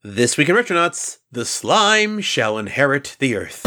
This week in Retronauts, the slime shall inherit the earth.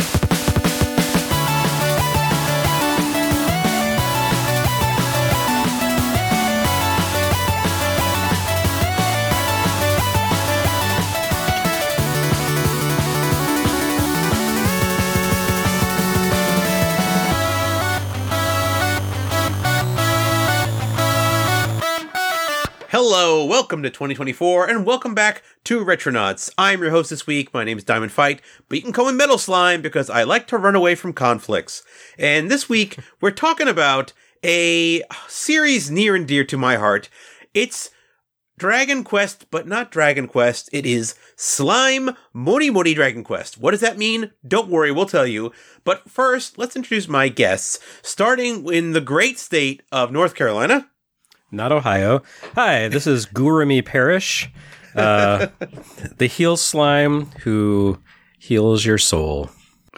Hello, welcome to 2024, and welcome back to Retronauts. I'm your host this week. My name is Diamond Fight, but you can call me Metal Slime because I like to run away from conflicts. And this week, we're talking about a series near and dear to my heart. It's Dragon Quest, but not Dragon Quest. It is Slime Mori Mori Dragon Quest. What does that mean? Don't worry, we'll tell you. But first, let's introduce my guests, starting in the great state of North Carolina. Not Ohio. Hi, this is Gurumi Parrish, the heel slime who heals your soul.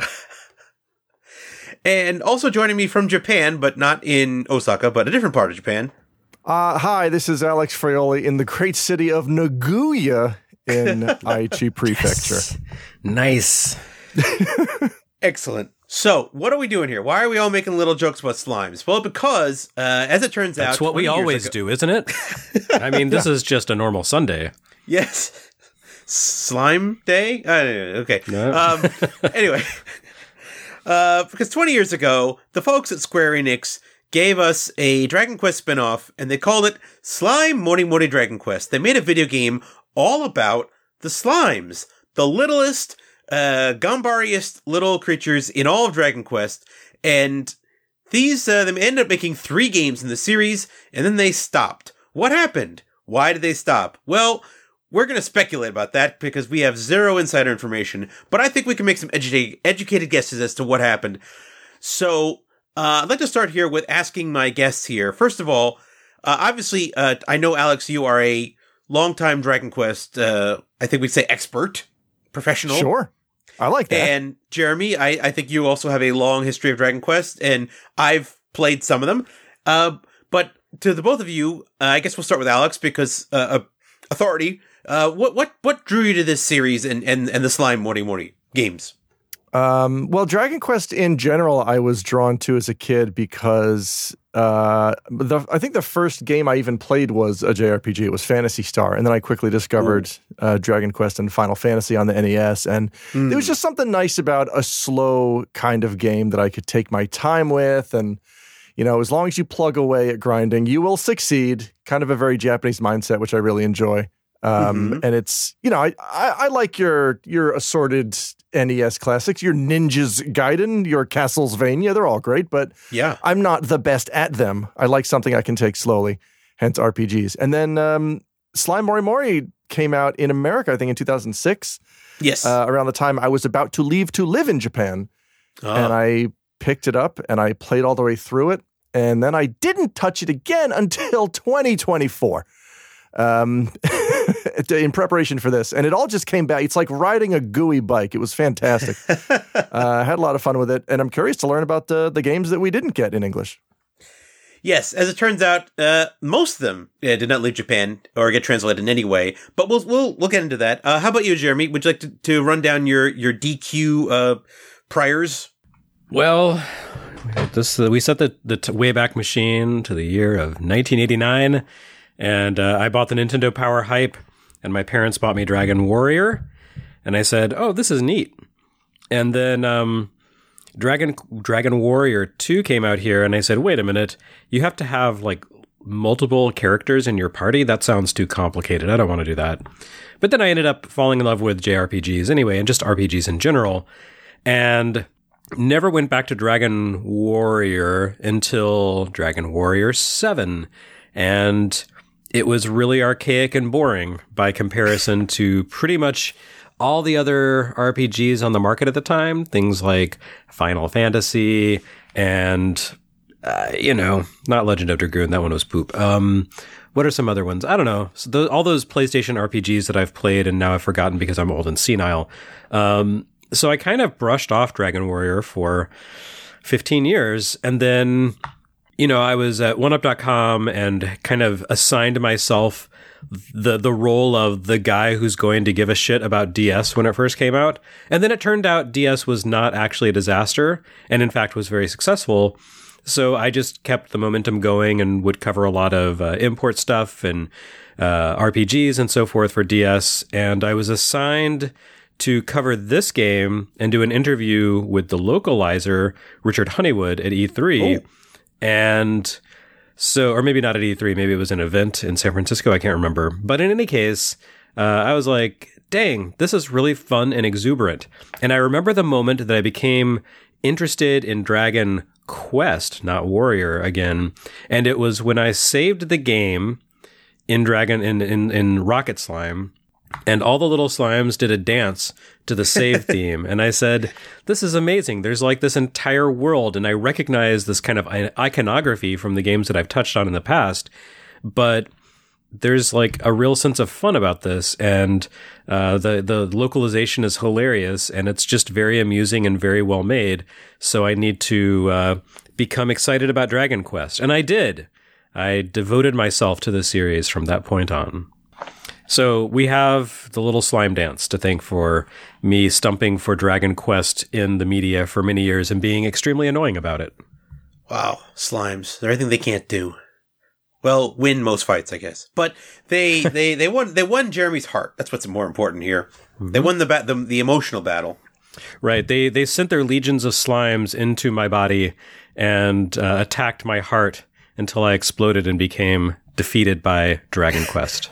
And also joining me from Japan, but not in Osaka, but a different part of Japan. Hi, this is Alex Fraioli in the great city of Nagoya in Aichi Prefecture. Nice. Excellent. So, what are we doing here? Why are we all making little jokes about slimes? Well, because, as it turns out... That's what we always do, isn't it? I mean, this is just a normal Sunday. Yes. Slime day? Okay. No. Anyway. Because 20 years ago, the folks at Square Enix gave us a Dragon Quest spinoff, and they called it Slime Mori Mori Dragon Quest. They made a video game all about the slimes. The littlest... Gambariest little creatures in all of Dragon Quest, and these, they ended up making 3 games in the series, and then they stopped. What happened? Why did they stop? Well, we're going to speculate about that, because we have zero insider information, but I think we can make some educated guesses as to what happened. So, I'd like to start here with asking my guests here. First of all, obviously, I know, Alex, you are a longtime Dragon Quest, I think we'd say expert, professional. Sure. I like that. And Jeremy, I think you also have a long history of Dragon Quest, and I've played some of them. But to the both of you, I guess we'll start with Alex because authority. What drew you to this series and the Slime Mori Mori games? Well, Dragon Quest in general, I was drawn to as a kid because I think the first game I even played was a JRPG. It was Phantasy Star, and then I quickly discovered Dragon Quest and Final Fantasy on the NES, and there was just something nice about a slow kind of game that I could take my time with, and you know, as long as you plug away at grinding, you will succeed. Kind of a very Japanese mindset, which I really enjoy. And it's, you know, I like your assorted NES classics, your Ninjas Gaiden, your Castlevania, they're all great, but yeah, I'm not the best at them. I like something I can take slowly, hence RPGs. And then Slime Mori Mori came out in America, I think in 2006. Yes. Around the time I was about to leave to live in Japan. And I picked it up and I played all the way through it. And then I didn't touch it again until 2024. In preparation for this, and it all just came back. It's like riding a gooey bike. It was fantastic. I had a lot of fun with it, and I'm curious to learn about the games that we didn't get in English. Yes, as it turns out, most of them did not leave Japan or get translated in any way. But we'll get into that. How about you, Jeremy? Would you like to run down your DQ priors? Well, we set the Wayback Machine to the year of 1989. And I bought the Nintendo Power Hype, and my parents bought me Dragon Warrior, and I said, "Oh, this is neat." And then Dragon Warrior 2 came out here, and I said, "Wait a minute, you have to have like multiple characters in your party? That sounds too complicated. I don't want to do that." But then I ended up falling in love with JRPGs anyway, and just RPGs in general, and never went back to Dragon Warrior until Dragon Warrior 7, and it was really archaic and boring by comparison to pretty much all the other RPGs on the market at the time. Things like Final Fantasy and, not Legend of Dragoon. That one was poop. What are some other ones? I don't know. So all those PlayStation RPGs that I've played and now I've forgotten because I'm old and senile. So I kind of brushed off Dragon Warrior for 15 years, and then... I was at OneUp.com and kind of assigned myself the role of the guy who's going to give a shit about DS when it first came out. And then it turned out DS was not actually a disaster, and in fact was very successful. So I just kept the momentum going and would cover a lot of import stuff and RPGs and so forth for DS. And I was assigned to cover this game and do an interview with the localizer, Richard Honeywood, at E3. Oh. And so, or maybe not at E3, maybe it was an event in San Francisco, I can't remember. But in any case, I was like, dang, this is really fun and exuberant. And I remember the moment that I became interested in Dragon Quest, not Warrior again. And it was when I saved the game in Rocket Slime, and all the little slimes did a dance to the save theme. And I said, this is amazing. There's like this entire world. And I recognize this kind of iconography from the games that I've touched on in the past. But there's like a real sense of fun about this. And the localization is hilarious. And it's just very amusing and very well made. So I need to become excited about Dragon Quest. And I did. I devoted myself to the series from that point on. So we have the little slime dance to thank for me stumping for Dragon Quest in the media for many years and being extremely annoying about it. Wow, slimes. They're everything they can't do. Well, win most fights, I guess. But they won Jeremy's heart. That's what's more important here. Mm-hmm. They won the emotional battle. Right. They sent their legions of slimes into my body and attacked my heart until I exploded and became defeated by Dragon Quest.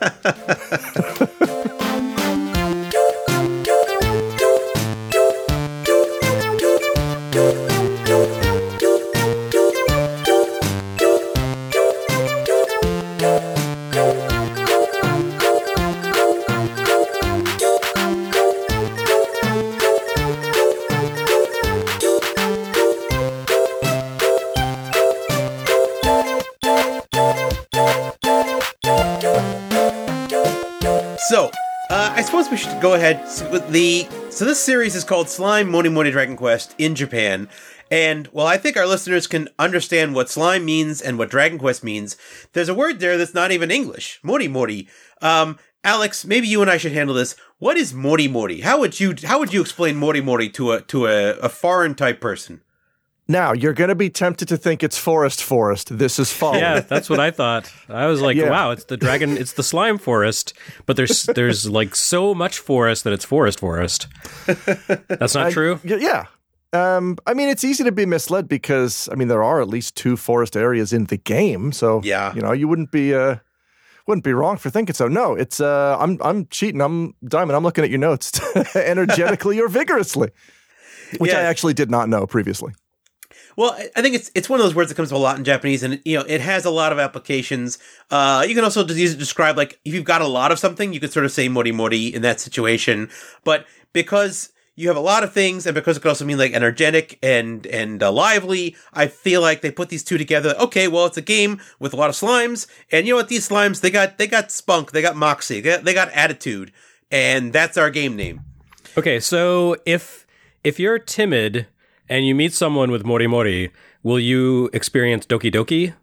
I suppose we should go ahead. So this series is called Slime Mori Mori Dragon Quest in Japan. And while I think our listeners can understand what slime means and what Dragon Quest means, there's a word there that's not even English. Mori Mori. Alex, maybe you and I should handle this. What is Mori Mori? How would you explain Mori Mori to a foreign type person? Now, you're going to be tempted to think it's forest. This is fall. Yeah, that's what I thought. I was like, wow, it's the slime forest, but there's like so much forest that it's forest. That's not true? Yeah. I mean, it's easy to be misled because, I mean, there are at least 2 forest areas in the game. So, yeah. You wouldn't be wrong for thinking so. No, it's, I'm cheating. I'm Diamond. I'm looking at your notes energetically or vigorously, which I actually did not know previously. Well, I think it's one of those words that comes up a lot in Japanese, and it has a lot of applications. You can also just use it to describe, like, if you've got a lot of something, you could sort of say mori mori in that situation. But because you have a lot of things, and because it could also mean like energetic and lively, I feel like they put these two together. Okay, well, it's a game with a lot of slimes, and you know what? These slimes, they got spunk, they got moxie, they got attitude, and that's our game name. Okay, so if you're timid and you meet someone with Mori Mori, will you experience Doki Doki?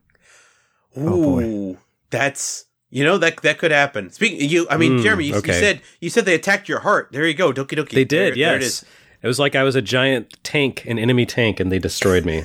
Ooh, that's, that could happen. Jeremy, you said they attacked your heart. There you go, Doki Doki. They did, yes. There it is. It was like I was a giant tank, an enemy tank, and they destroyed me.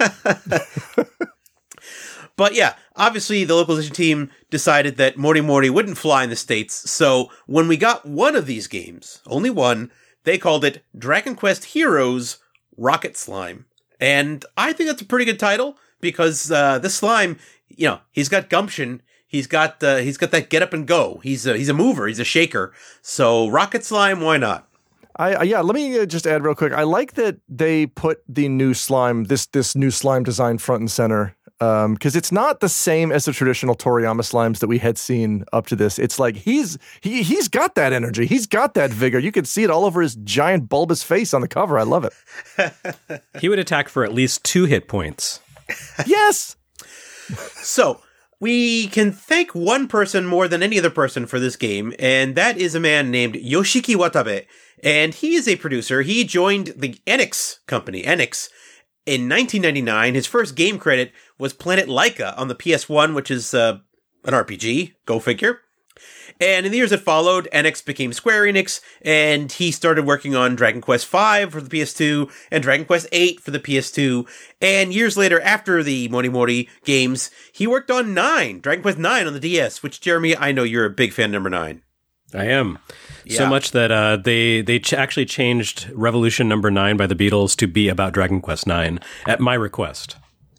But yeah, obviously the localization team decided that Mori Mori wouldn't fly in the States, so when we got one of these games, only one, they called it Dragon Quest Heroes Rocket Slime. And I think that's a pretty good title because this slime, he's got gumption. He's got that get up and go. He's a mover. He's a shaker. So Rocket Slime, why not? Let me just add real quick. I like that they put the new slime, this new slime design front and center. Because it's not the same as the traditional Toriyama slimes that we had seen up to this. It's like he's got that energy. He's got that vigor. You can see it all over his giant bulbous face on the cover. I love it. He would attack for at least 2 hit points. Yes! So, we can thank one person more than any other person for this game, and that is a man named Yoshiki Watabe. And he is a producer. He joined the Enix company, Enix, in 1999. His first game credit was Planet Laika on the PS1, which is, an RPG. Go figure. And in the years that followed, Enix became Square Enix, and he started working on Dragon Quest V for the PS2 and Dragon Quest VIII for the PS2. And years later, after the Mori Mori games, he worked on Dragon Quest 9 on the DS, which, Jeremy, I know you're a big fan of number 9. I am. Yeah. So much that they actually changed Revolution number 9 by the Beatles to be about Dragon Quest 9 at my request.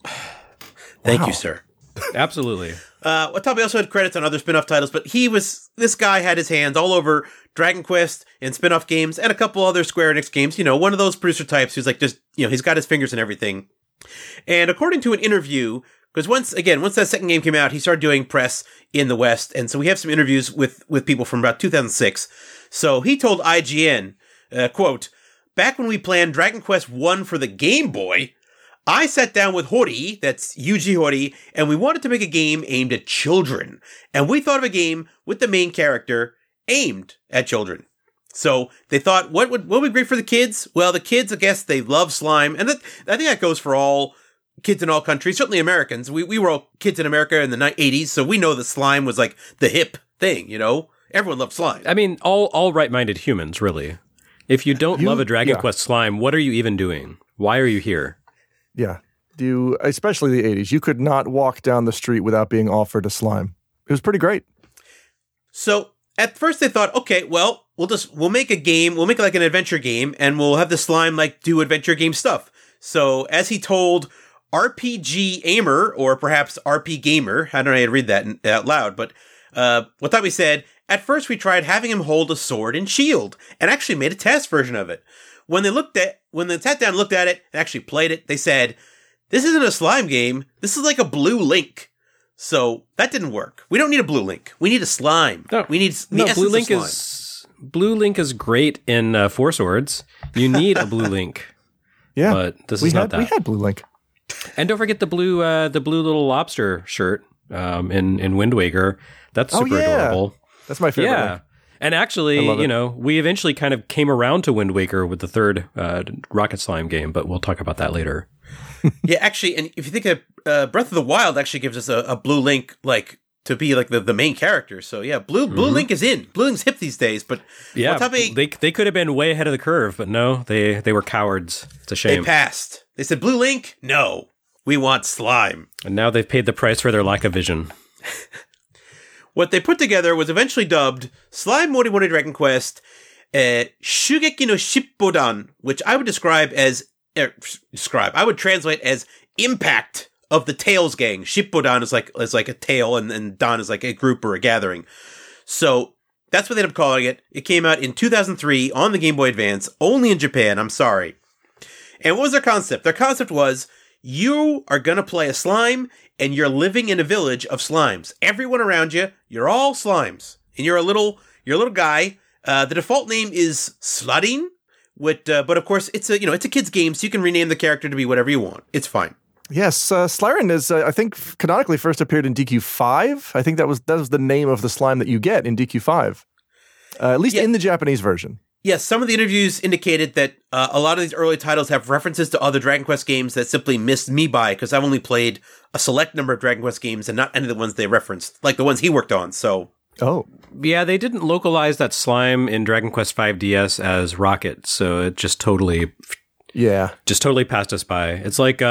Thank you, sir. Absolutely. Watabe also had credits on other spin-off titles, but this guy had his hands all over Dragon Quest and spin-off games and a couple other Square Enix games. You know, one of those producer types who's like just, you know, he's got his fingers in everything. And according to an interview, because once that second game came out, he started doing press in the West. And so we have some interviews with people from about 2006. So he told IGN, quote, "Back when we planned Dragon Quest 1 for the Game Boy, I sat down with Hori, that's Yuji Hori, and we wanted to make a game aimed at children. And we thought of a game with the main character aimed at children. So they thought, what would be great for the kids? Well, the kids, I guess, they love slime. And I think that goes for all kids in all countries, certainly Americans. We were all kids in America in the 80s, so we know that slime was like the hip thing, you know? Everyone loved slime. I mean, all right-minded humans, really. If you don't love a Dragon Quest slime, what are you even doing? Why are you here? Yeah. Especially the 80s. You could not walk down the street without being offered a slime. It was pretty great. So at first they thought, okay, well, we'll make a game, we'll make like an adventure game, and we'll have the slime like do adventure game stuff. So as he told RPG Aimer, or perhaps RP Gamer, I don't know how to read that out loud, but Watabe said, at first we tried having him hold a sword and shield, and actually made a test version of it. When they sat down and looked at it and actually played it, they said, this isn't a slime game. This is like a Blue Link. So that didn't work. We don't need a Blue Link. We need a slime. No, we need the essence Blue Link of slime. Blue Link is great in Four Swords. You need a Blue Link. Yeah, but this is not that. We had Blue Link. And don't forget the blue little lobster shirt in Wind Waker. That's super adorable. That's my favorite. Yeah. Link. And actually, we eventually kind of came around to Wind Waker with the third Rocket Slime game, but we'll talk about that later. Yeah, actually, and if you think of Breath of the Wild actually gives us a Blue Link, like, to be like the main character. So yeah, Blue Link is in. Blue Link's hip these days, but yeah, Watabe, they could have been way ahead of the curve, but no, they were cowards. It's a shame. They passed. They said, Blue Link? No. We want slime. And now they've paid the price for their lack of vision. What they put together was eventually dubbed Slime Mori Mori Dragon Quest Shugeki no Shippodan, which I would I would translate as Impact of the Tails Gang. Shippodan is like a tail, and Dan is like a group or a gathering. So that's what they ended up calling it. It came out in 2003 on the Game Boy Advance, only in Japan. I'm sorry. And what was their concept? Their concept was, you are going to play a slime, and you're living in a village of slimes. Everyone around you, you're all slimes. And you're a little guy. The default name is Sladin, but of course, it's a kid's game, so you can rename the character to be whatever you want. It's fine. Yes, Slarin is, I think, canonically first appeared in DQ5. I think that was the name of the slime that you get in DQ5. At least in the Japanese version. Yes, some of the interviews indicated that a lot of these early titles have references to other Dragon Quest games that simply missed me by, because I've only played a select number of Dragon Quest games and not any of the ones they referenced, like the ones he worked on, so... Oh. Yeah, they didn't localize that slime in Dragon Quest V DS as Rocket, so it just totally... Yeah. Just totally passed us by. It's like...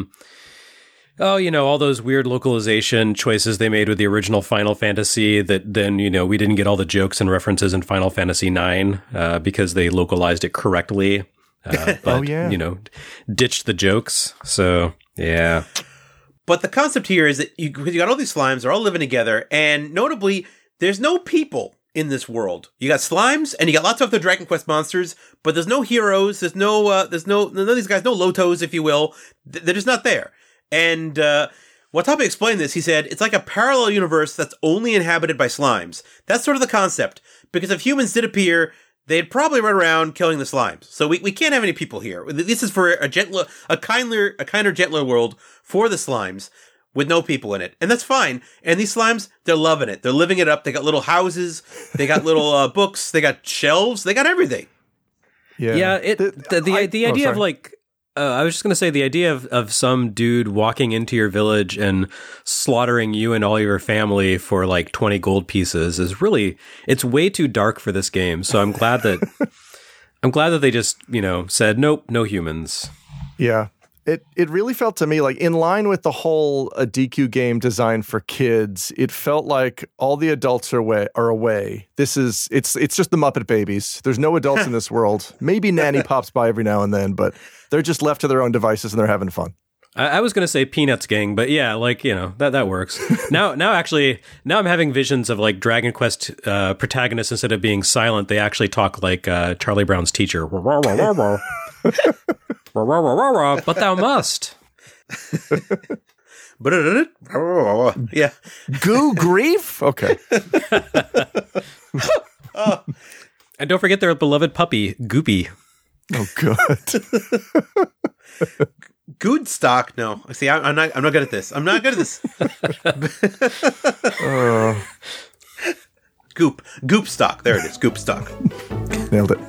all those weird localization choices they made with the original Final Fantasy that then, we didn't get all the jokes and references in Final Fantasy IX because they localized it correctly. But, ditched the jokes. So, yeah. But the concept here is that you got all these slimes, they're all living together, and notably, there's no people in this world. You got slimes, and you got lots of other Dragon Quest monsters, but there's no heroes, there's none of these guys, no Lotos, if you will. They're just not there. And Watabe explained this. He said, it's like a parallel universe that's only inhabited by slimes. That's sort of the concept. Because if humans did appear, they'd probably run around killing the slimes. So we can't have any people here. This is for a kinder, gentler world for the slimes with no people in it. And that's fine. And these slimes, they're loving it. They're living it up. They got little houses. They got little books. They got shelves. They got everything. Yeah. The idea of like I was just going to say the idea of some dude walking into your village and slaughtering you and all your family for like 20 gold pieces is really, it's way too dark for this game. So I'm glad that they just, said, nope, no humans. Yeah. It really felt to me like in line with the whole a DQ game designed for kids. It felt like all the adults are away. It's just the Muppet Babies. There's no adults in this world. Maybe Nanny pops by every now and then, but they're just left to their own devices and they're having fun. I was going to say Peanuts gang, but yeah, like, that works. Now I'm having visions of like Dragon Quest protagonists, instead of being silent, they actually talk like Charlie Brown's teacher. But thou must. Yeah. Goo grief? Okay. And don't forget their beloved puppy, Goopy. Oh, good. Good stock? No. See, I'm not good at this. I'm not good at this. Goop stock. There it is. Goop stock. Nailed it.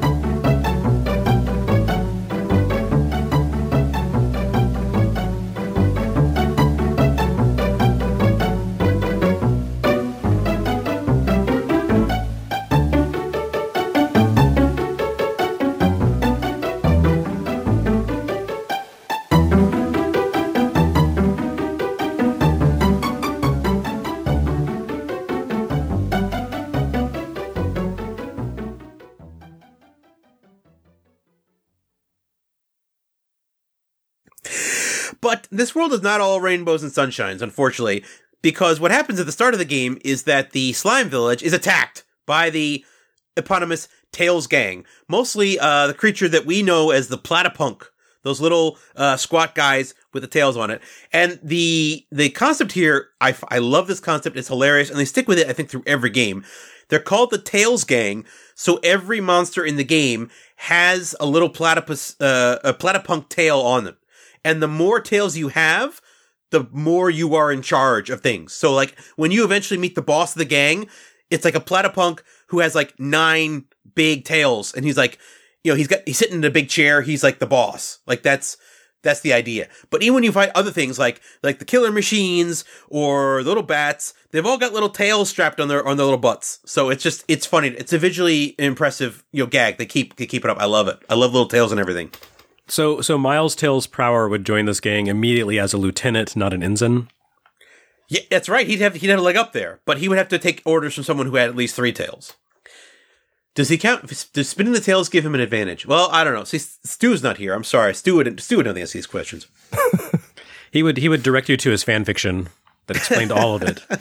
But this world is not all rainbows and sunshines, unfortunately, because what happens at the start of the game is that the slime village is attacked by the eponymous Tails gang. Mostly the creature that we know as the Platypunk, those little squat guys with the tails on it. And the concept here, I love this concept. It's hilarious, and they stick with it, I think, through every game. They're called the Tails gang, so every monster in the game has a little a Platypunk tail on them. And the more tails you have, the more you are in charge of things. So, like, when you eventually meet the boss of the gang, it's like a Platypunk who has, like, 9 big tails. And he's like, he's sitting in a big chair. He's like the boss. Like, that's the idea. But even when you fight other things like the killer machines or the little bats, they've all got little tails strapped on their little butts. So it's funny. It's a visually impressive, gag. They keep it up. I love it. I love little tails and everything. So Miles Tails Prower would join this gang immediately as a lieutenant, not an ensign? Yeah, that's right. He'd have a leg up there, but he would have to take orders from someone who had at least 3 tails. Does he count? Does spinning the tails give him an advantage? Well, I don't know. See, Stu's not here. I'm sorry. Stu would know the answer to these questions. He would direct you to his fan fiction that explained all of it.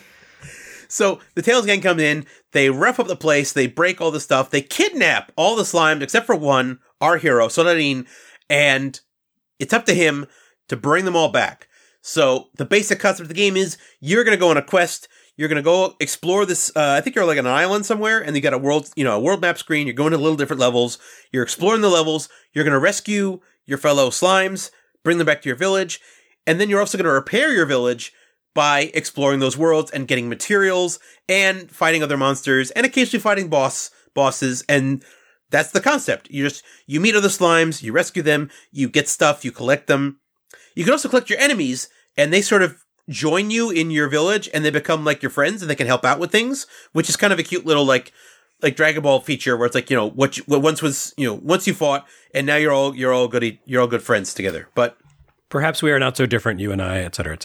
So the Tails gang come in, they rough up the place, they break all the stuff, they kidnap all the slimes except for one, our hero, Sonorin, and it's up to him to bring them all back. So the basic concept of the game is you're going to go on a quest. You're going to go explore this. I think you're like on an island somewhere, and you got a world map screen. You're going to little different levels. You're exploring the levels. You're going to rescue your fellow slimes, bring them back to your village, and then you're also going to repair your village by exploring those worlds and getting materials and fighting other monsters and occasionally fighting bosses. And that's the concept. You meet other slimes, you rescue them, you get stuff, you collect them. You can also collect your enemies, and they sort of join you in your village, and they become like your friends, and they can help out with things, which is kind of a cute little like Dragon Ball feature where it's like, what once was, once you fought, and now you're all good friends together. But perhaps we are not so different, you and I, et cetera, et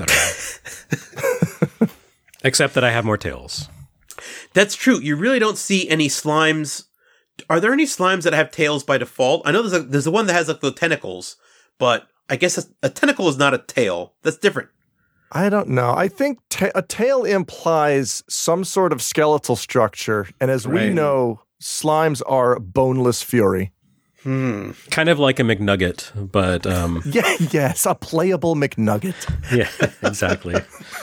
cetera. Except that I have more tails. That's true. You really don't see any slimes. Are there any slimes that have tails by default? I know there's the one that has like the tentacles, but I guess a tentacle is not a tail. That's different. I don't know. I think a tail implies some sort of skeletal structure, and as we know, slimes are boneless fury. Kind of like a McNugget, but yes, a playable McNugget. Yeah, exactly.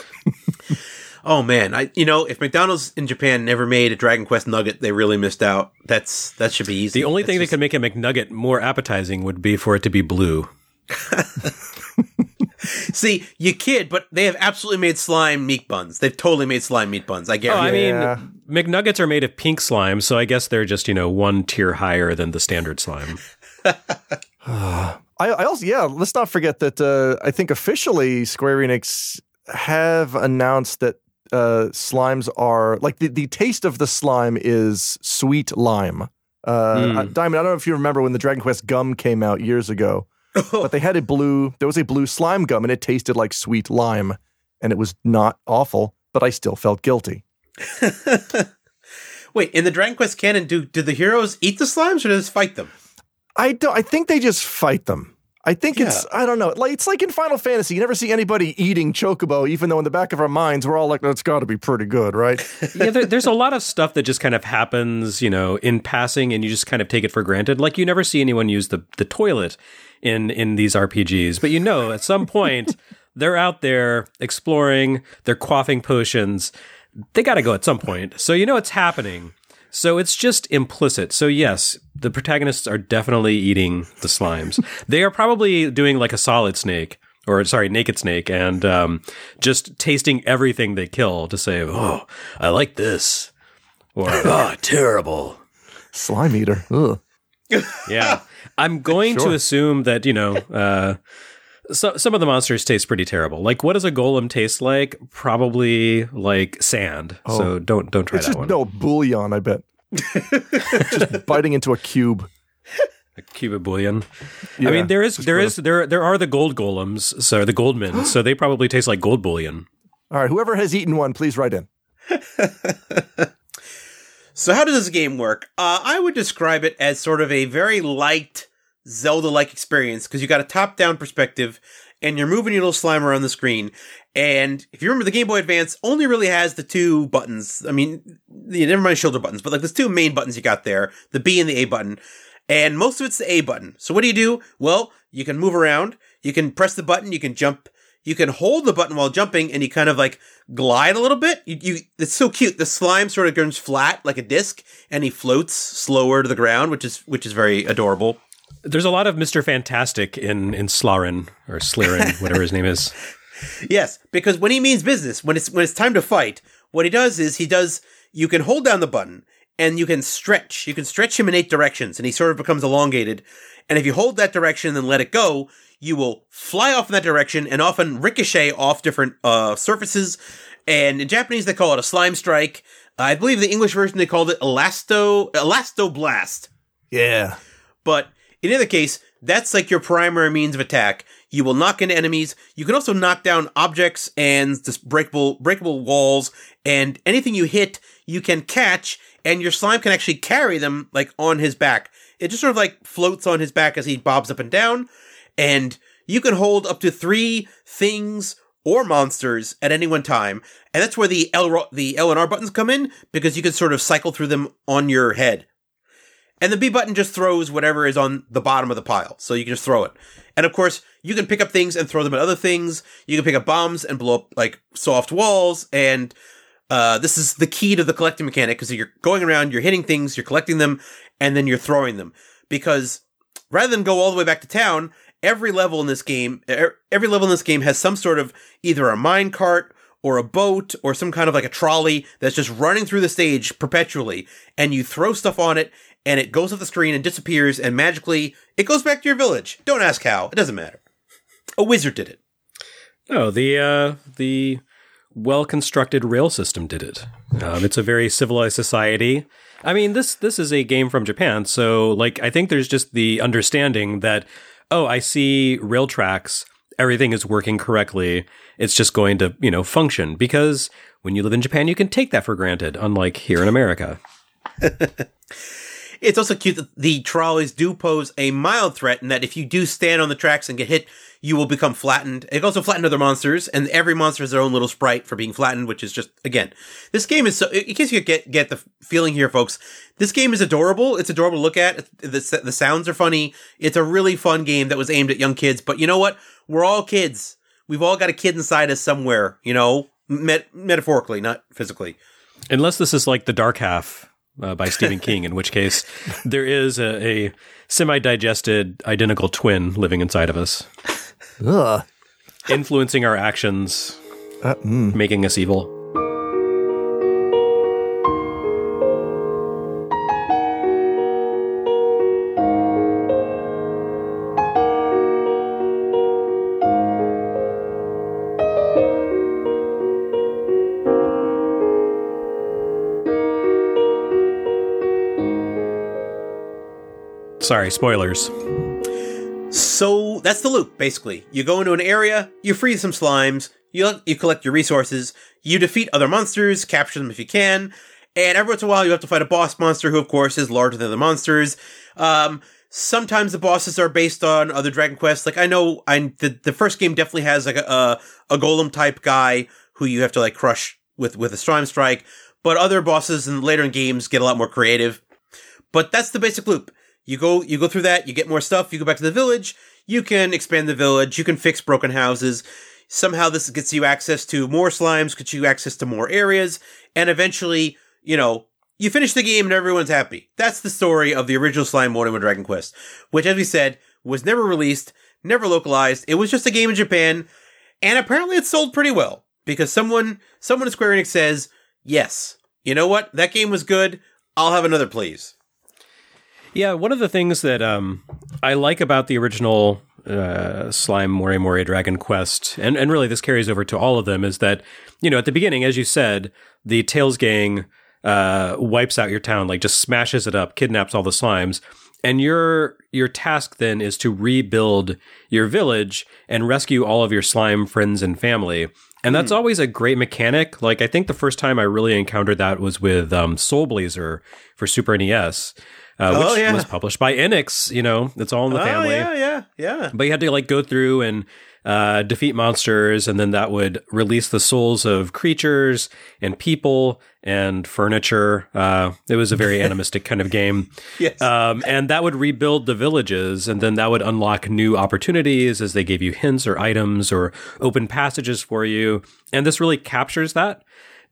Oh man, if McDonald's in Japan never made a Dragon Quest nugget, they really missed out. That should be easy. The only thing that could make a McNugget more appetizing would be for it to be blue. See, you kid, but they have absolutely made slime meat buns. They've totally made slime meat buns. I guarantee. I mean, McNuggets are made of pink slime, so I guess they're just, one tier higher than the standard slime. I also, let's not forget that I think officially Square Enix have announced that slimes are, like, the taste of the slime is sweet lime. Diamond, I don't know if you remember when the Dragon Quest gum came out years ago, but there was a blue slime gum and it tasted like sweet lime, and it was not awful, but I still felt guilty. Wait, in the Dragon Quest canon, do the heroes eat the slimes or do they just fight them? I think they just fight them. I think I don't know. Like, it's like in Final Fantasy, you never see anybody eating Chocobo, even though in the back of our minds, we're all like, that's got to be pretty good, right? Yeah, there's a lot of stuff that just kind of happens, in passing, and you just kind of take it for granted. Like, you never see anyone use the toilet in these RPGs. But at some point, they're out there exploring, they're quaffing potions. They got to go at some point. So it's happening. So it's just implicit. So yes, the protagonists are definitely eating the slimes. They are probably doing like a Solid Snake, Naked Snake, and just tasting everything they kill to say, oh, I like this. Or, oh, terrible. Slime eater. Ugh. Yeah. I'm going to assume that, so some of the monsters taste pretty terrible. Like, what does a golem taste like? Probably like sand. Oh. So don't try it's that just, one. No, bouillon, I bet. Just biting into a cube. A cube of bouillon. Yeah, I mean, there are the gold golems, so the goldmen, so they probably taste like gold bouillon. All right, whoever has eaten one, please write in. So how does this game work? I would describe it as sort of a very light Zelda-like experience, because you got a top-down perspective, and you're moving your little slime around the screen. And if you remember, the Game Boy Advance only really has the two buttons. I mean, never mind shoulder buttons, but like there's two main buttons you got there, the B and the A button. And most of it's the A button. So what do? Well, you can move around, you can press the button, you can jump, you can hold the button while jumping, and you kind of like glide a little bit. It's so cute. The slime sort of turns flat like a disc, and he floats slower to the ground, which is very adorable. There's a lot of Mr. Fantastic in Slarin, or Slirin, whatever his name is. Yes, because when he means business, when it's time to fight, what he does is you can hold down the button and you can stretch him in 8 directions, and he sort of becomes elongated. And if you hold that direction and then let it go, you will fly off in that direction and often ricochet off different surfaces. And in Japanese, they call it a slime strike. I believe the English version, they called it Elasto Blast. Yeah. But in either case, that's like your primary means of attack. You will knock into enemies. You can also knock down objects and just breakable walls, and anything you hit, you can catch, and your slime can actually carry them like on his back. It just sort of like floats on his back as he bobs up and down, and you can hold up to 3 things or monsters at any one time. And that's where the L and R buttons come in, because you can sort of cycle through them on your head. And the B button just throws whatever is on the bottom of the pile. So you can just throw it. And of course, you can pick up things and throw them at other things. You can pick up bombs and blow up like soft walls. And this is the key to the collecting mechanic, because you're going around, you're hitting things, you're collecting them, and then you're throwing them. Because rather than go all the way back to town, every level in this game has some sort of either a mine cart or a boat or some kind of like a trolley that's just running through the stage perpetually. And you throw stuff on it, and it goes off the screen and disappears, and magically it goes back to your village. Don't ask how. It doesn't matter. A wizard did it. No, the well-constructed rail system did it. It's a very civilized society. I mean, this is a game from Japan, so like I think there's just the understanding that, oh, I see rail tracks, everything is working correctly. It's just going to, function, because when you live in Japan, you can take that for granted, unlike here in America. It's also cute that the trolleys do pose a mild threat, in that if you do stand on the tracks and get hit, you will become flattened. It can also flatten other monsters, and every monster has their own little sprite for being flattened, which is just, again, this game is so, in case you get the feeling here, folks, this game is adorable. It's adorable to look at. The sounds are funny. It's a really fun game that was aimed at young kids, but you know what? We're all kids. We've all got a kid inside us somewhere, metaphorically, not physically. Unless this is like The Dark Half by Stephen King, in which case there is a semi-digested identical twin living inside of us. Ugh. Influencing our actions, making us evil. Sorry, spoilers. So that's the loop, basically. You go into an area, you free some slimes, you collect your resources, you defeat other monsters, capture them if you can, and every once in a while you have to fight a boss monster who, of course, is larger than the monsters. Sometimes the bosses are based on other Dragon Quests. Like, I know the first game definitely has like a golem-type guy who you have to like crush with a Slime Strike, but other bosses later in games get a lot more creative. But that's the basic loop. You go through that, you get more stuff, you go back to the village, you can expand the village, you can fix broken houses. Somehow this gets you access to more slimes, gets you access to more areas, and eventually, you finish the game and everyone's happy. That's the story of the original Slime Morning with Dragon Quest, which, as we said, was never released, never localized. It was just a game in Japan, and apparently it sold pretty well, because someone at Square Enix says, yes, you know what? That game was good. I'll have another, please. Yeah, one of the things that I like about the original Slime Mori Dragon Quest, and really this carries over to all of them, is that, at the beginning, as you said, the Tails gang wipes out your town, like just smashes it up, kidnaps all the slimes, and your task then is to rebuild your village and rescue all of your slime friends and family. And that's always a great mechanic. Like, I think the first time I really encountered that was with Soul Blazer for Super NES. Which was published by Enix, it's all in the family. Yeah. But you had to like go through and defeat monsters, and then that would release the souls of creatures and people and furniture. It was a very animistic kind of game. Yes. And that would rebuild the villages, and then that would unlock new opportunities as they gave you hints or items or open passages for you. And this really captures that.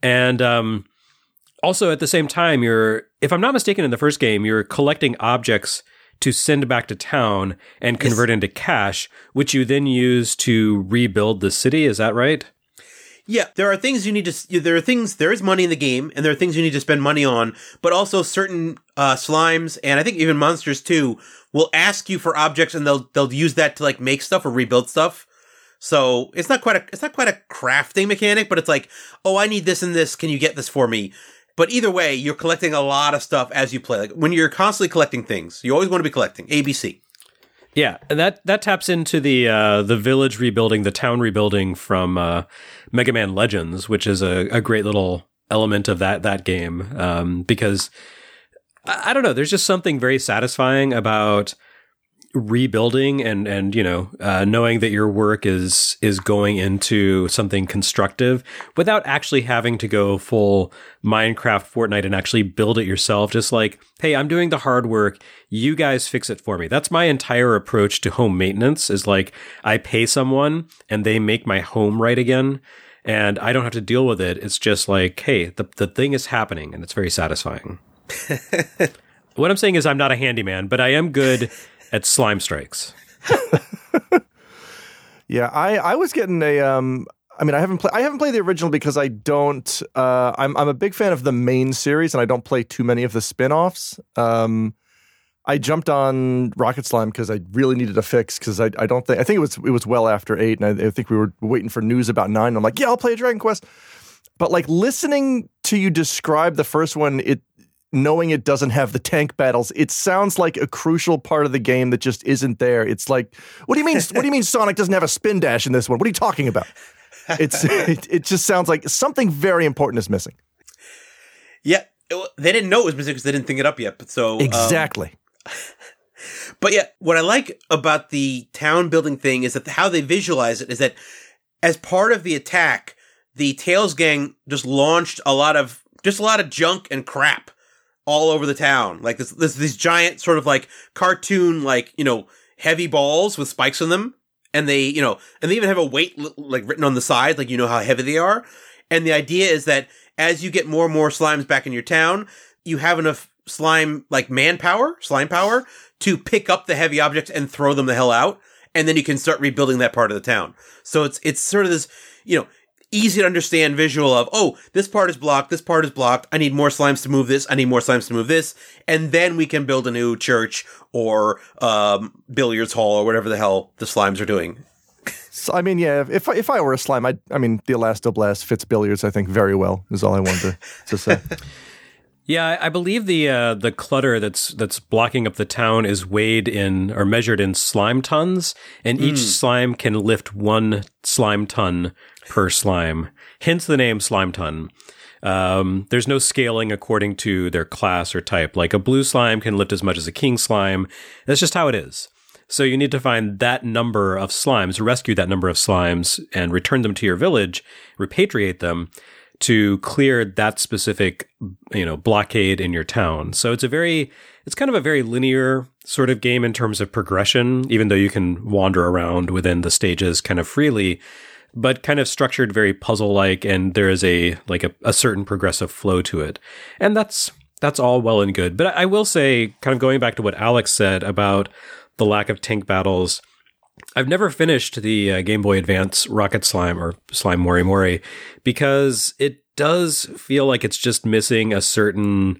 And also, at the same time, if I'm not mistaken, in the first game, you're collecting objects to send back to town and convert into cash, which you then use to rebuild the city. Is that right? Yeah, there are things you need to. There is money in the game, and there are things you need to spend money on. But also, certain slimes, and I think even monsters too, will ask you for objects, and they'll use that to like make stuff or rebuild stuff. So it's not quite a crafting mechanic, but it's like, oh, I need this and this. Can you get this for me? But either way, you're collecting a lot of stuff as you play. Like when you're constantly collecting things, you always want to be collecting. ABC. Yeah, and that taps into the village rebuilding, the town rebuilding from Mega Man Legends, which is a great little element of that game. Because I don't know, there's just something very satisfying about rebuilding and knowing that your work is going into something constructive without actually having to go full Minecraft, Fortnite and actually build it yourself. Just like, hey, I'm doing the hard work. You guys fix it for me. That's my entire approach to home maintenance, is like, I pay someone and they make my home right again. And I don't have to deal with it. It's just like, hey, the thing is happening, and it's very satisfying. What I'm saying is I'm not a handyman, but I am good at slime strikes. Yeah, I was getting a I haven't played the original because I don't I'm a big fan of the main series, and I don't play too many of the spin-offs. I jumped on Rocket Slime because I really needed a fix, because I think it was well after 8, and I think we were waiting for news about 9. And I'm like, yeah, I'll play Dragon Quest. But like listening to you describe the first one, knowing it doesn't have the tank battles, it sounds like a crucial part of the game that just isn't there. It's like, what do you mean? What do you mean Sonic doesn't have a spin dash in this one? What are you talking about? It just sounds like something very important is missing. Yeah, they didn't know it was missing because they didn't think it up yet. So exactly. But yeah, what I like about the town building thing is that how they visualize it is that as part of the attack, the Tails gang just launched a lot of junk and crap all over the town. Like these giant sort of like cartoon, like, heavy balls with spikes on them. And they even have a weight like written on the side, like, how heavy they are. And the idea is that as you get more and more slimes back in your town, you have enough slime power to pick up the heavy objects and throw them the hell out. And then you can start rebuilding that part of the town. So it's sort of this, easy to understand visual of, oh, this part is blocked, I need more slimes to move this, and then we can build a new church or billiards hall or whatever the hell the slimes are doing. So, yeah, if I were a slime, the Elastoblast fits billiards, I think, very well, is all I wanted to say. Yeah, I believe the clutter that's blocking up the town is weighed in or measured in slime tons, and each slime can lift 1 slime ton per slime. Hence the name slime ton. There's no scaling according to their class or type. Like a blue slime can lift as much as a king slime. That's just how it is. So you need to find that number of slimes, rescue that number of slimes, and return them to your village, repatriate them, to clear that specific, blockade in your town. So it's kind of a very linear sort of game in terms of progression, even though you can wander around within the stages kind of freely, but kind of structured very puzzle-like, and there is a certain progressive flow to it. And that's all well and good. But I will say, kind of going back to what Alex said about the lack of tank battles, I've never finished the Game Boy Advance Rocket Slime or Slime Mori Mori because it does feel like it's just missing a certain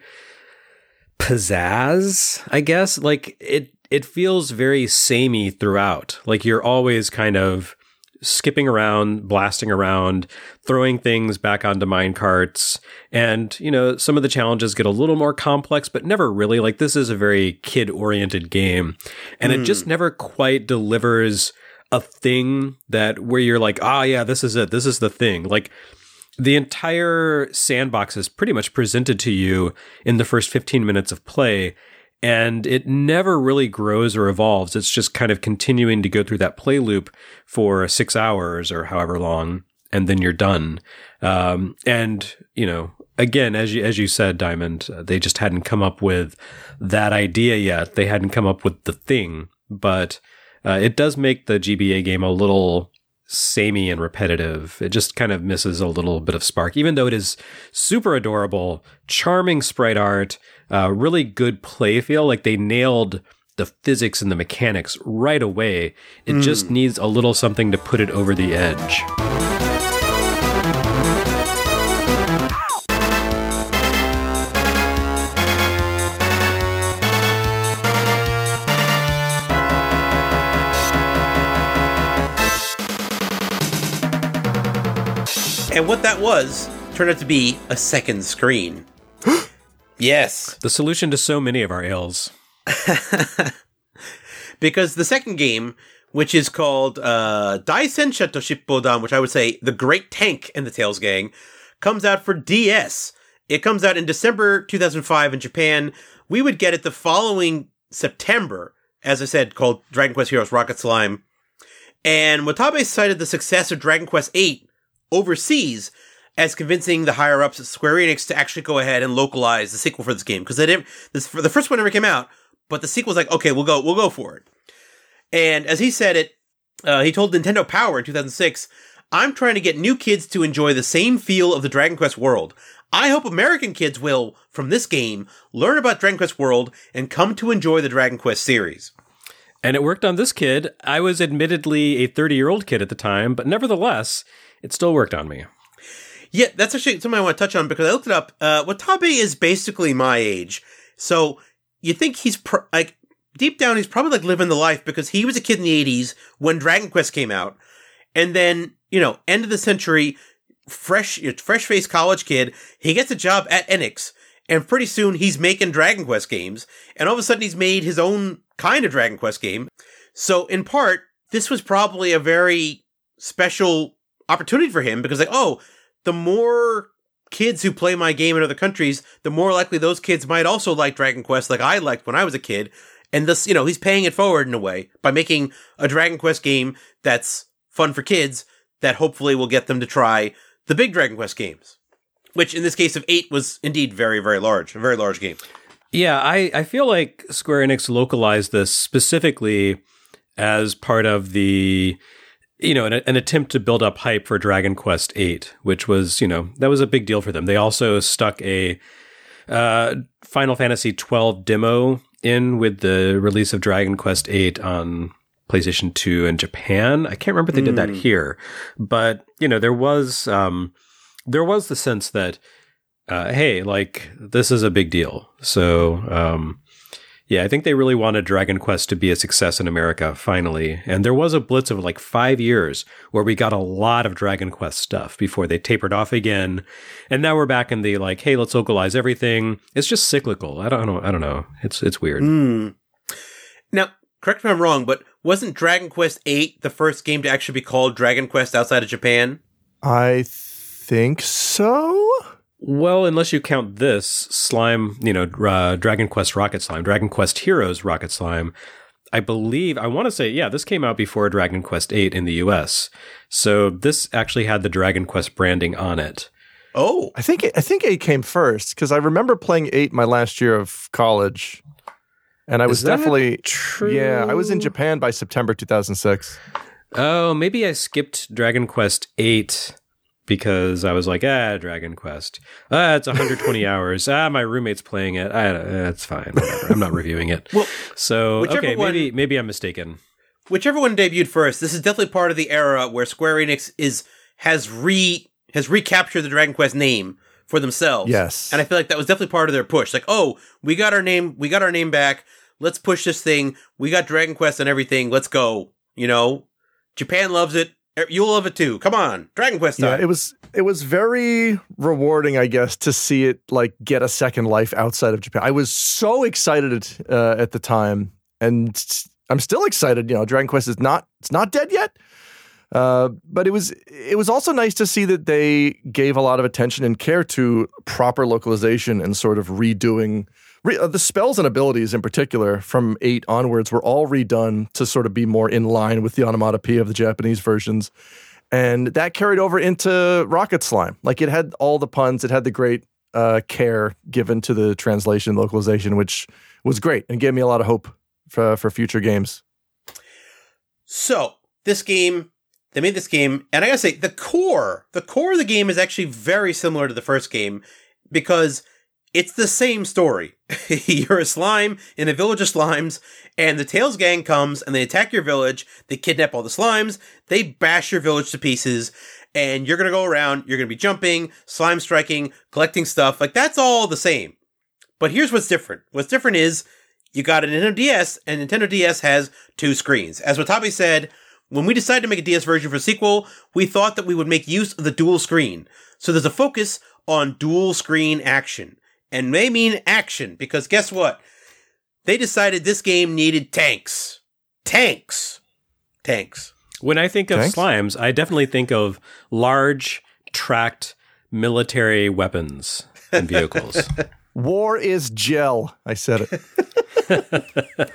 pizzazz, I guess. Like it feels very samey throughout. Like you're always kind of skipping around, blasting around, throwing things back onto mine carts. And, some of the challenges get a little more complex, but never really. Like this is a very kid-oriented game. And it just never quite delivers a thing where you're like, yeah, this is it. This is the thing. Like the entire sandbox is pretty much presented to you in the first 15 minutes of play. And it never really grows or evolves. It's just kind of continuing to go through that play loop for 6 hours or however long, and then you're done. And, again, as you said, Diamond, they just hadn't come up with that idea yet. They hadn't come up with the thing. But it does make the GBA game a little samey and repetitive. It just kind of misses a little bit of spark, even though it is super adorable, charming sprite art, really good play feel. Like they nailed the physics and the mechanics right away. It just needs a little something to put it over the edge. And what that was turned out to be a second screen. Yes. The solution to so many of our ills. Because the second game, which is called Daisensha to Shippodan, which I would say The Great Tank and the Tails Gang, comes out for DS. It comes out in December 2005 in Japan. We would get it the following September, as I said, called Dragon Quest Heroes Rocket Slime. And Watabe cited the success of Dragon Quest VIII overseas as convincing the higher-ups at Square Enix to actually go ahead and localize the sequel for this game. Because the first one never came out, but the sequel was like, okay, we'll go for it. And as he said it, he told Nintendo Power in 2006, "I'm trying to get new kids to enjoy the same feel of the Dragon Quest world. I hope American kids will, from this game, learn about Dragon Quest world and come to enjoy the Dragon Quest series." And it worked on this kid. I was admittedly a 30-year-old kid at the time, but nevertheless, it still worked on me. Yeah, that's actually something I want to touch on because I looked it up. Watabe is basically my age. So you think he's deep down, he's probably like living the life because he was a kid in the 80s when Dragon Quest came out. And then, end of the century, fresh-faced college kid, he gets a job at Enix. And pretty soon he's making Dragon Quest games. And all of a sudden he's made his own kind of Dragon Quest game. So in part, this was probably a very special opportunity for him because the more kids who play my game in other countries, the more likely those kids might also like Dragon Quest like I liked when I was a kid. And this, he's paying it forward in a way by making a Dragon Quest game that's fun for kids that hopefully will get them to try the big Dragon Quest games, which in this case of 8 was indeed very, very large, a very large game. Yeah, I feel like Square Enix localized this specifically as part of the, an attempt to build up hype for Dragon Quest VIII, which was, that was a big deal for them. They also stuck a Final Fantasy XII demo in with the release of Dragon Quest VIII on PlayStation 2 in Japan. I can't remember if they did that here, but, there was the sense that, hey, like, this is a big deal. So, Yeah, I think they really wanted Dragon Quest to be a success in America, finally. And there was a blitz of like 5 years where we got a lot of Dragon Quest stuff before they tapered off again. And now we're back in the like, hey, let's localize everything. It's just cyclical. I don't know. It's weird. Now, correct me if I'm wrong, but wasn't Dragon Quest VIII the first game to actually be called Dragon Quest outside of Japan? I think so. Well, unless you count this Slime, Dragon Quest Rocket Slime, Dragon Quest Heroes Rocket Slime, I want to say, yeah, this came out before Dragon Quest VIII in the US. So this actually had the Dragon Quest branding on it. Oh. I think 8 came first, because I remember playing 8 my last year of college. And I was definitely true? Yeah, I was in Japan by September 2006. Oh, maybe I skipped Dragon Quest VIII because I was like, Dragon Quest. It's 120 hours. My roommate's playing it. It's fine. Whatever. I'm not reviewing it. Well, so, okay, maybe I'm mistaken. Whichever one debuted first, this is definitely part of the era where Square Enix has recaptured the Dragon Quest name for themselves. Yes. And I feel like that was definitely part of their push. Like, oh, we got our name back. Let's push this thing. We got Dragon Quest and everything. Let's go. Japan loves it. You'll love it too. Come on, Dragon Quest time. Yeah, it was very rewarding, I guess, to see it like get a second life outside of Japan. I was so excited at the time, and I'm still excited. Dragon Quest it's not dead yet. But it was also nice to see that they gave a lot of attention and care to proper localization and sort of redoing the spells and abilities in particular from 8 onwards were all redone to sort of be more in line with the onomatopoeia of the Japanese versions. And that carried over into Rocket Slime. Like it had all the puns, it had the great care given to the translation localization, which was great and gave me a lot of hope for future games. So this game, they made this game, and I gotta say, the core of the game is actually very similar to the first game because it's the same story. You're a slime in a village of slimes, and the Tails gang comes and they attack your village. They kidnap all the slimes. They bash your village to pieces, and you're gonna go around. You're gonna be jumping, slime striking, collecting stuff. Like that's all the same. But here's what's different. What's different is you got a Nintendo DS, and Nintendo DS has 2 screens. As Watabe said, when we decided to make a DS version for a sequel, we thought that we would make use of the dual screen. So there's a focus on dual screen action. And they mean action, because guess what? They decided this game needed tanks. Tanks. When I think of slimes, I definitely think of large, tracked military weapons and vehicles. War is gel. I said it.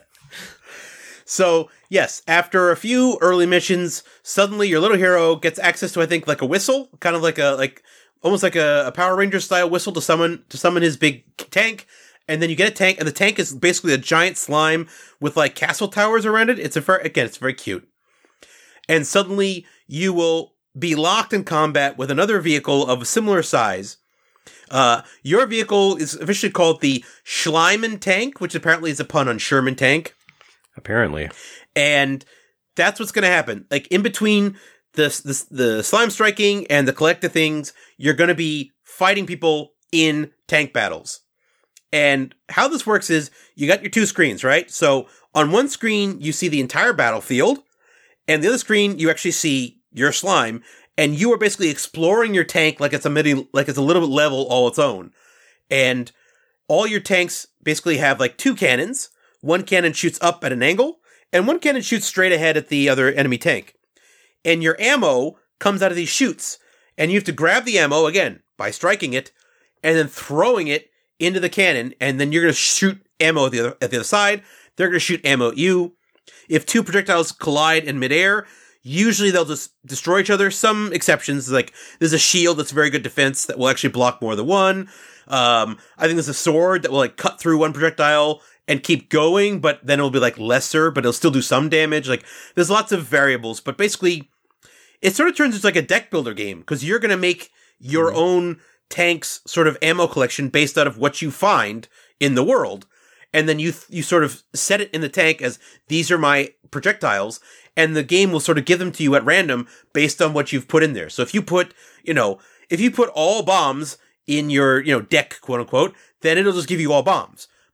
So, yes, after a few early missions, suddenly your little hero gets access to, I think, like a whistle, kind of almost like a Power Ranger style whistle to summon his big tank. And then you get a tank, and the tank is basically a giant slime with like castle towers around it. It's very cute. And suddenly you will be locked in combat with another vehicle of a similar size. Your vehicle is officially called the Schleiman tank, which apparently is a pun on Sherman tank. Apparently. And that's what's going to happen. Like in between the slime striking and the collective things, you're going to be fighting people in tank battles. And how this works is you got your 2 screens, right? So on one screen, you see the entire battlefield, and the other screen, you actually see your slime, and you are basically exploring your tank like it's a little bit level all its own. And all your tanks basically have like 2 cannons. One cannon shoots up at an angle, and one cannon shoots straight ahead at the other enemy tank. And your ammo comes out of these chutes, and you have to grab the ammo, again, by striking it, and then throwing it into the cannon, and then you're going to shoot ammo at the other side. They're going to shoot ammo at you. If 2 projectiles collide in midair, usually they'll just destroy each other. Some exceptions, like there's a shield that's very good defense that will actually block more than one. I think there's a sword that will like cut through one projectile and keep going, but then it'll be like lesser, but it'll still do some damage. Like there's lots of variables, but basically it sort of turns into like a deck builder game because you're going to make your own tank's sort of ammo collection based out of what you find in the world. And then you sort of set it in the tank as these are my projectiles, and the game will sort of give them to you at random based on what you've put in there. So if you put all bombs in your, deck, quote unquote, then it'll just give you all bombs.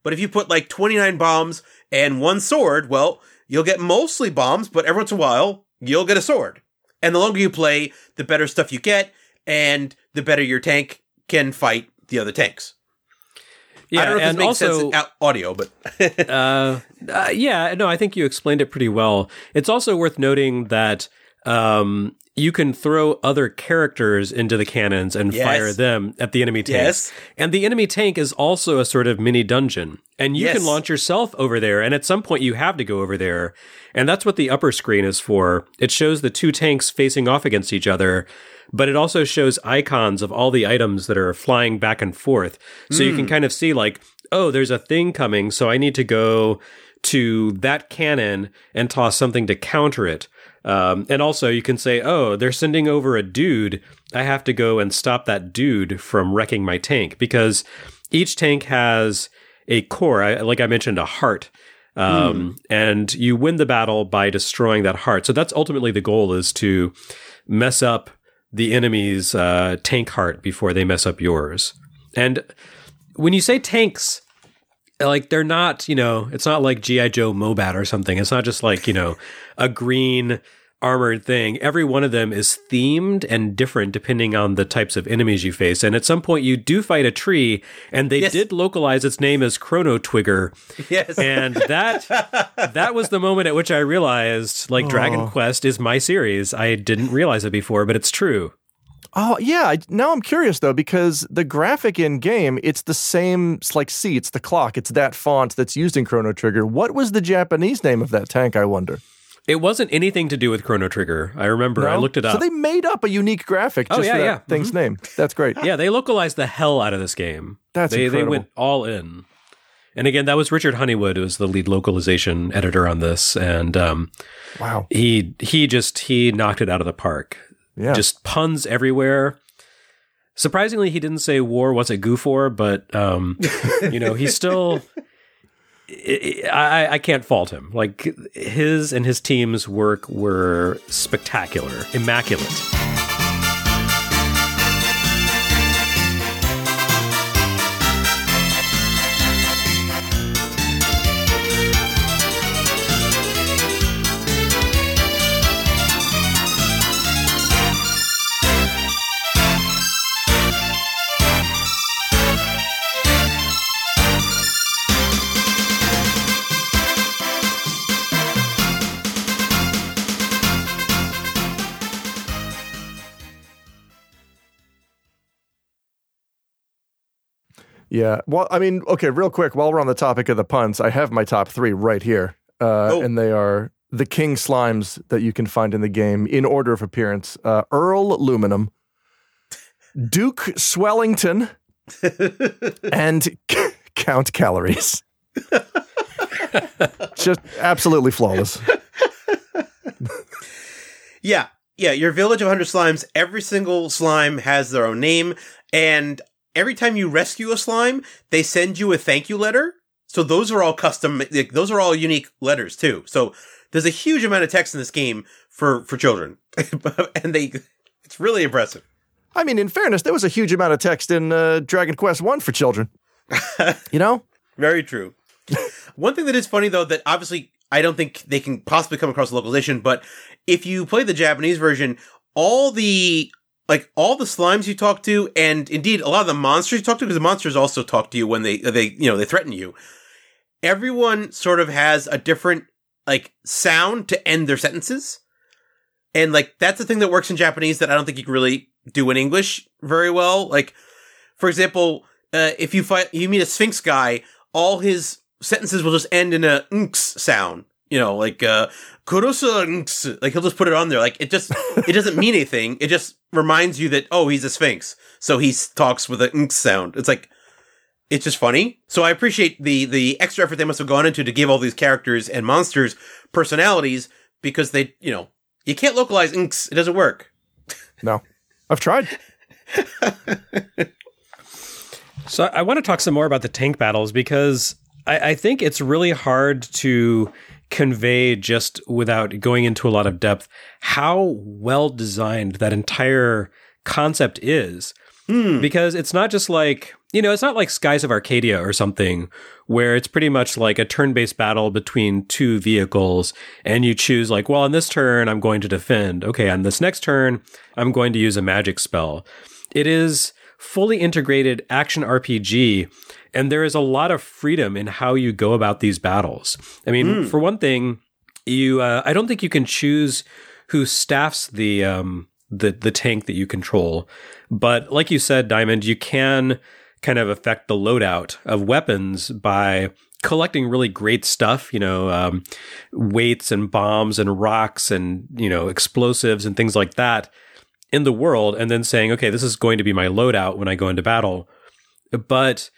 But if you put like 29 bombs and 1 sword, well, you'll get mostly bombs, but every once in a while, you'll get a sword. And the longer you play, the better stuff you get, and the better your tank can fight the other tanks. Yeah, I don't know if and this makes also, sense in audio, but... yeah, no, I think you explained it pretty well. It's also worth noting that you can throw other characters into the cannons and fire them at the enemy tanks. Yes. And the enemy tank is also a sort of mini dungeon. And you can launch yourself over there, and at some point you have to go over there. And that's what the upper screen is for. It shows the 2 tanks facing off against each other, but it also shows icons of all the items that are flying back and forth. So you can kind of see like, oh, there's a thing coming, so I need to go to that cannon and toss something to counter it. And also you can say, oh, they're sending over a dude. I have to go and stop that dude from wrecking my tank, because each tank has a core, like I mentioned, a heart. And you win the battle by destroying that heart. So that's ultimately the goal, is to mess up the enemy's tank heart before they mess up yours. And when you say tanks, like, they're not, it's not like G.I. Joe Mobat or something. It's not just like, a green armored thing. Every one of them is themed and different depending on the types of enemies you face. And at some point you do fight a tree, and they did localize its name as Chrono Twigger. Yes. And that was the moment at which I realized, like, Dragon Quest is my series. I didn't realize it before, but it's true. Oh, yeah. Now I'm curious, though, because the graphic in-game, it's the same, it's like C, it's the clock, it's that font that's used in Chrono Trigger. What was the Japanese name of that tank, I wonder? It wasn't anything to do with Chrono Trigger. I remember. I looked it up. So they made up a unique graphic just for that thing's name. That's great. Yeah, they localized the hell out of this game. That's incredible. They went all in. And again, that was Richard Honeywood, who was the lead localization editor on this. And wow, he knocked it out of the park. Yeah. Just puns everywhere. Surprisingly, he didn't say war wasn't Goofor, but he's still... I can't fault him. Like, his and his team's work were spectacular, immaculate. Yeah. Well, I mean, okay, real quick, while we're on the topic of the puns, I have my top 3 right here. And they are the king slimes that you can find in the game in order of appearance. Earl Aluminum, Duke Swellington, and Count Calories. Just absolutely flawless. Yeah, your village of 100 slimes, every single slime has their own name, and every time you rescue a slime, they send you a thank you letter. So those are all custom, those are all unique letters too. So there's a huge amount of text in this game for children. And it's really impressive. I mean, in fairness, there was a huge amount of text in Dragon Quest 1 for children. Very true. One thing that is funny, though, that obviously I don't think they can possibly come across localization, but if you play the Japanese version, all the slimes you talk to, and indeed a lot of the monsters you talk to, because the monsters also talk to you when they threaten you. Everyone sort of has a different sound to end their sentences. And that's the thing that works in Japanese that I don't think you can really do in English very well. Like, for example, if you meet a Sphinx guy, all his sentences will just end in a nks sound. Kurosa nks. He'll just put it on there. It doesn't mean anything. It just reminds you that, oh, he's a Sphinx. So he talks with a nks sound. It's just funny. So I appreciate the extra effort they must have gone into to give all these characters and monsters personalities, because they, you can't localize nks. It doesn't work. No. I've tried. So I want to talk some more about the tank battles, because I think it's really hard to convey, just without going into a lot of depth, how well designed that entire concept is. Because it's not just like, it's not like Skies of Arcadia or something where it's pretty much like a turn-based battle between two vehicles and you choose like, well, on this turn, I'm going to defend. Okay, on this next turn, I'm going to use a magic spell. It is fully integrated action RPG, and there is a lot of freedom in how you go about these battles. I mean, for one thing, I don't think you can choose who staffs the tank that you control. But like you said, Diamond, you can kind of affect the loadout of weapons by collecting really great stuff, weights and bombs and rocks and, explosives and things like that in the world, and then saying, okay, this is going to be my loadout when I go into battle. But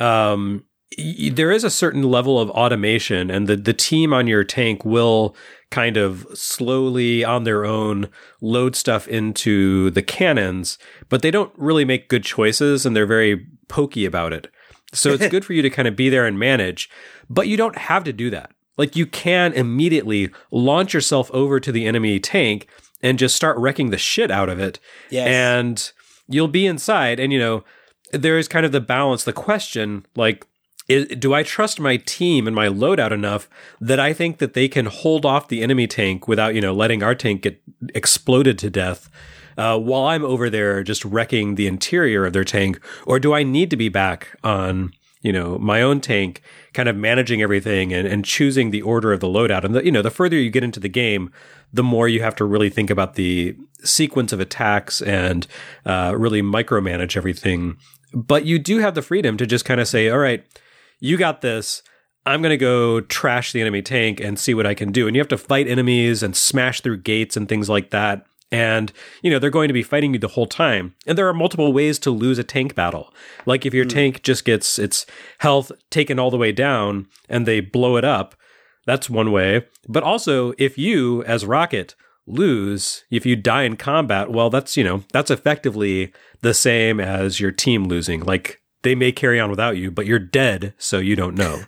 there is a certain level of automation, and the team on your tank will kind of slowly on their own load stuff into the cannons, but they don't really make good choices and they're very pokey about it. So it's good for you to kind of be there and manage, but you don't have to do that. Like you can immediately launch yourself over to the enemy tank and just start wrecking the shit out of it. Yes. And you'll be inside and, there is kind of the balance, the question, like, do I trust my team and my loadout enough that I think that they can hold off the enemy tank without, letting our tank get exploded to death while I'm over there just wrecking the interior of their tank? Or do I need to be back on, my own tank, kind of managing everything and choosing the order of the loadout? And, the further you get into the game, the more you have to really think about the sequence of attacks and really micromanage everything. But you do have the freedom to just kind of say, all right, you got this. I'm going to go trash the enemy tank and see what I can do. And you have to fight enemies and smash through gates and things like that. And, they're going to be fighting you the whole time. And there are multiple ways to lose a tank battle. Like if your tank just gets its health taken all the way down and they blow it up, that's one way. But also, if you, as Rocket, lose, if you die in combat, well, that's effectively the same as your team losing. Like, they may carry on without you, but you're dead, so you don't know.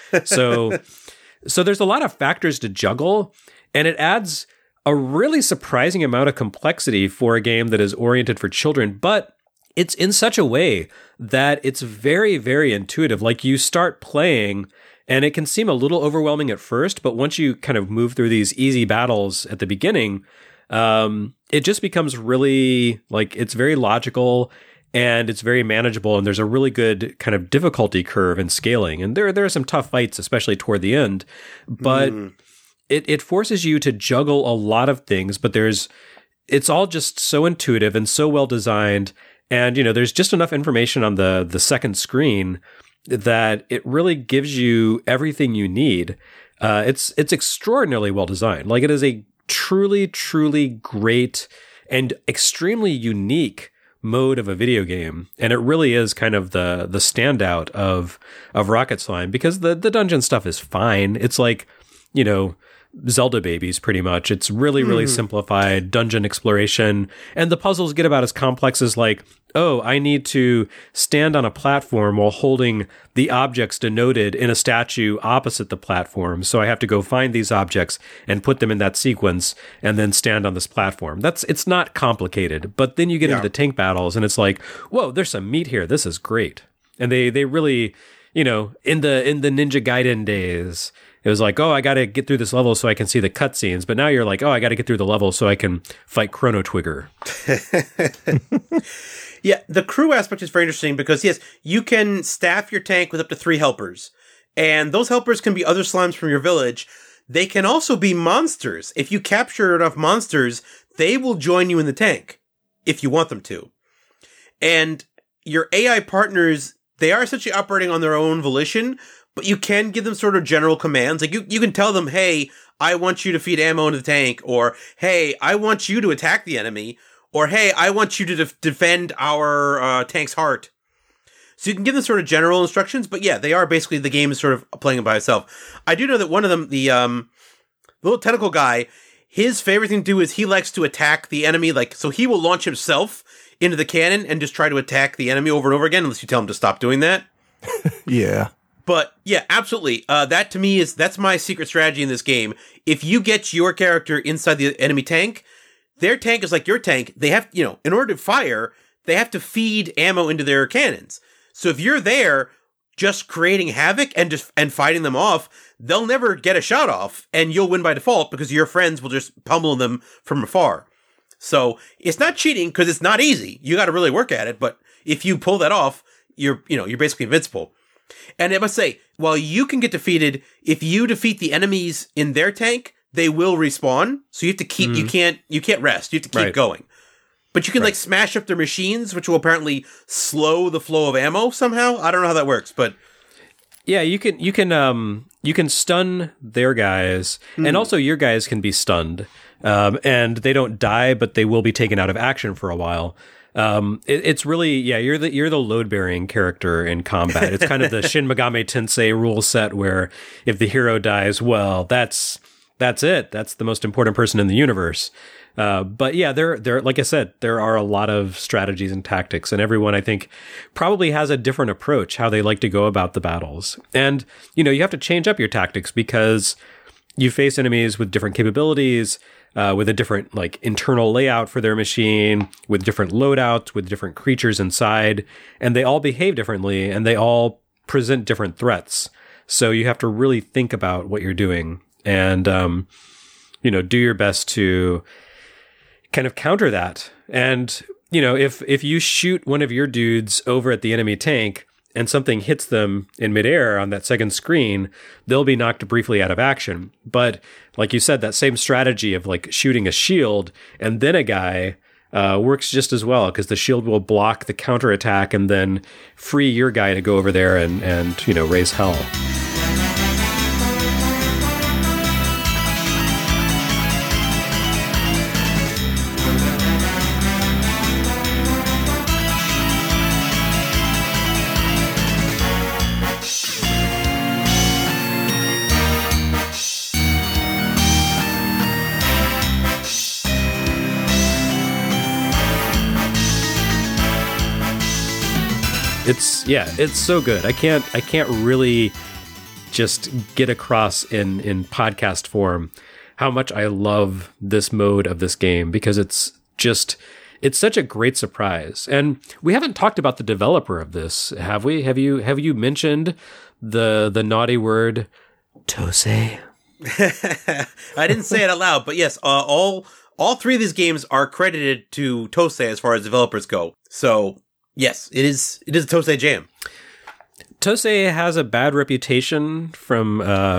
So there's a lot of factors to juggle, and it adds a really surprising amount of complexity for a game that is oriented for children, but it's in such a way that it's very, very intuitive. Like, you start playing, and it can seem a little overwhelming at first, but once you kind of move through these easy battles at the beginning, it just becomes really, like, it's very logical, and it's very manageable, and there's a really good kind of difficulty curve and scaling. And there are some tough fights, especially toward the end. But it forces you to juggle a lot of things, but it's all just so intuitive and so well designed. And, there's just enough information on the second screen that it really gives you everything you need. It's extraordinarily well designed. Like, it is a truly, truly great and extremely unique mode of a video game, and it really is kind of the standout of Rocket Slime, because the dungeon stuff is fine. It's like, Zelda babies, pretty much. It's really, really simplified dungeon exploration, and the puzzles get about as complex as like, oh, I need to stand on a platform while holding the objects denoted in a statue opposite the platform. So I have to go find these objects and put them in that sequence and then stand on this platform. It's not complicated, but then you get into the tank battles and it's like, whoa, there's some meat here. This is great. And they really, in the Ninja Gaiden days, it was like, oh, I got to get through this level so I can see the cutscenes. But now you're like, oh, I got to get through the level so I can fight Chrono Trigger. Yeah, the crew aspect is very interesting because, yes, you can staff your tank with up to 3 helpers. And those helpers can be other slimes from your village. They can also be monsters. If you capture enough monsters, they will join you in the tank, if you want them to. And your AI partners, they are essentially operating on their own volition, but you can give them sort of general commands. Like, you can tell them, hey, I want you to feed ammo into the tank, or, hey, I want you to attack the enemy, or, hey, I want you to defend our tank's heart. So you can give them sort of general instructions, but yeah, they are basically, the game is sort of playing it by itself. I do know that one of them, the little tentacle guy, his favorite thing to do is he likes to attack the enemy, like, so he will launch himself into the cannon and just try to attack the enemy over and over again, unless you tell him to stop doing that. Yeah. But yeah, absolutely. That to me that's my secret strategy in this game. If you get your character inside the enemy tank, their tank is like your tank. They have, in order to fire, they have to feed ammo into their cannons. So if you're there just creating havoc and fighting them off, they'll never get a shot off, and you'll win by default because your friends will just pummel them from afar. So it's not cheating because it's not easy. You got to really work at it, but if you pull that off, you're basically invincible. And I must say, while you can get defeated, if you defeat the enemies in their tank, they will respawn. So you have to keep, you can't rest. You have to keep going. But you can like smash up their machines, which will apparently slow the flow of ammo somehow. I don't know how that works, but yeah, you can stun their guys, and also your guys can be stunned, and they don't die, but they will be taken out of action for a while. It's really, you're the load bearing character in combat. It's kind of the Shin Megami Tensei rule set where if the hero dies, well, that's it. That's the most important person in the universe. But yeah, there, like I said, there are a lot of strategies and tactics, and everyone, I think, probably has a different approach, how they like to go about the battles. And, you have to change up your tactics because you face enemies with different capabilities, with a different, like, internal layout for their machine, with different loadouts, with different creatures inside, and they all behave differently, and they all present different threats. So you have to really think about what you're doing and, do your best to kind of counter that. And, if you shoot one of your dudes over at the enemy tank and something hits them in midair on that second screen, they'll be knocked briefly out of action. But like you said, that same strategy of like shooting a shield and then a guy works just as well, because the shield will block the counterattack and then free your guy to go over there and raise hell. It's so good. I can't really just get across in podcast form how much I love this mode of this game, because it's such a great surprise. And we haven't talked about the developer of this, have we? Have you mentioned the naughty word Tosei? I didn't say it out loud, but yes, all three of these games are credited to Tosei as far as developers go. So yes, it is a Tosei jam. Tosei has a bad reputation from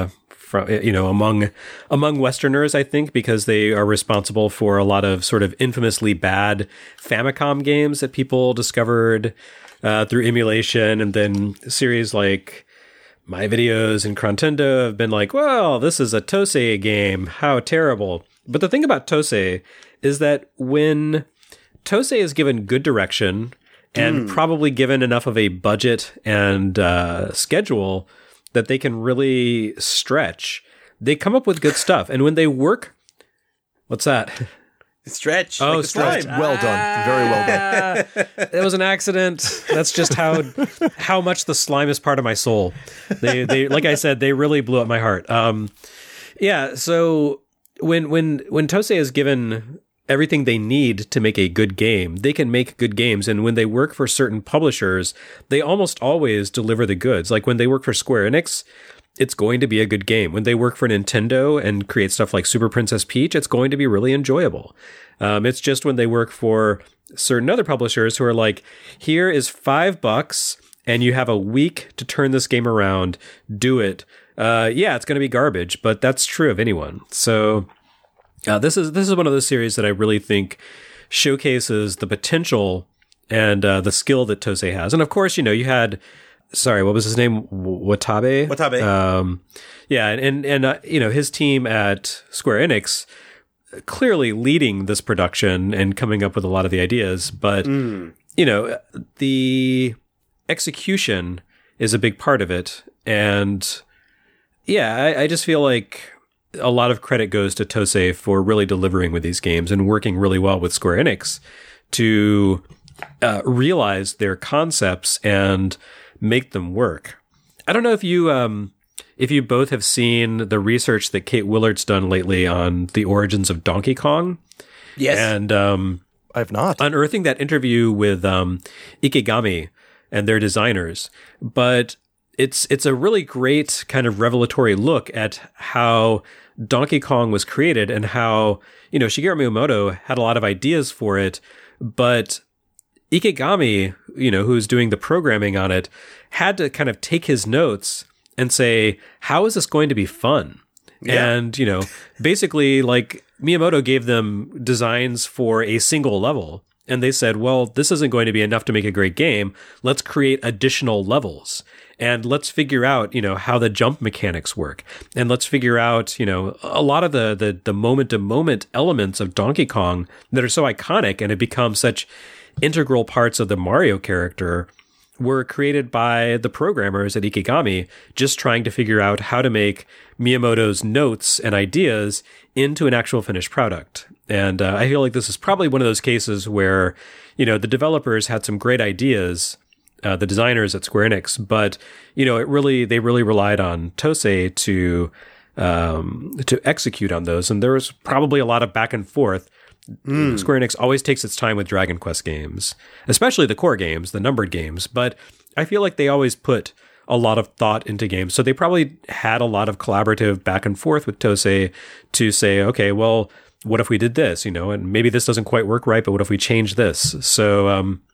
among Westerners, I think, because they are responsible for a lot of sort of infamously bad Famicom games that people discovered through emulation, and then series like My Videos and Crontendo have been like, well, this is a Tosei game, how terrible. But the thing about Tosei is that when Tosei is given good direction and probably given enough of a budget and schedule that they can really stretch, they come up with good stuff. And when they work, what's that? Stretch. Oh, like stretch. Well done. Very well done. It was an accident. That's just how much the slime is part of my soul. They like I said, they really blew up my heart. So when Tosei is given everything they need to make a good game, they can make good games. And when they work for certain publishers, they almost always deliver the goods. Like when they work for Square Enix, it's going to be a good game. When they work for Nintendo and create stuff like Super Princess Peach, it's going to be really enjoyable. It's just when they work for certain other publishers who are like, here is $5 and you have a week to turn this game around, do it. It's going to be garbage, but that's true of anyone. So this is one of those series that I really think showcases the potential and the skill that Tosei has. And of course, you had, what was his name? Watabe? Watabe. And his team at Square Enix clearly leading this production and coming up with a lot of the ideas. But, the execution is a big part of it. And I just feel like a lot of credit goes to Tosei for really delivering with these games and working really well with Square Enix to realize their concepts and make them work. I don't know if you both have seen the research that Kate Willard's done lately on the origins of Donkey Kong. Yes. And I have not. Unearthing that interview with Ikegami and their designers, but it's a really great kind of revelatory look at how Donkey Kong was created and how, Shigeru Miyamoto had a lot of ideas for it, but Ikegami, who's doing the programming on it, had to kind of take his notes and say, how is this going to be fun? Yeah. And, basically, like, Miyamoto gave them designs for a single level. And they said, well, this isn't going to be enough to make a great game. Let's create additional levels. And let's figure out, how the jump mechanics work. And let's figure out, a lot of the moment-to-moment elements of Donkey Kong that are so iconic and have become such integral parts of the Mario character were created by the programmers at Ikegami, just trying to figure out how to make Miyamoto's notes and ideas into an actual finished product. And I feel like this is probably one of those cases where, the developers had some great ideas, the designers at Square Enix, but, they really relied on Tosei to execute on those. And there was probably a lot of back and forth. Square Enix always takes its time with Dragon Quest games, especially the core games, the numbered games, but I feel like they always put a lot of thought into games. So they probably had a lot of collaborative back and forth with Tosei to say, okay, well, what if we did this, and maybe this doesn't quite work right, but what if we change this? So,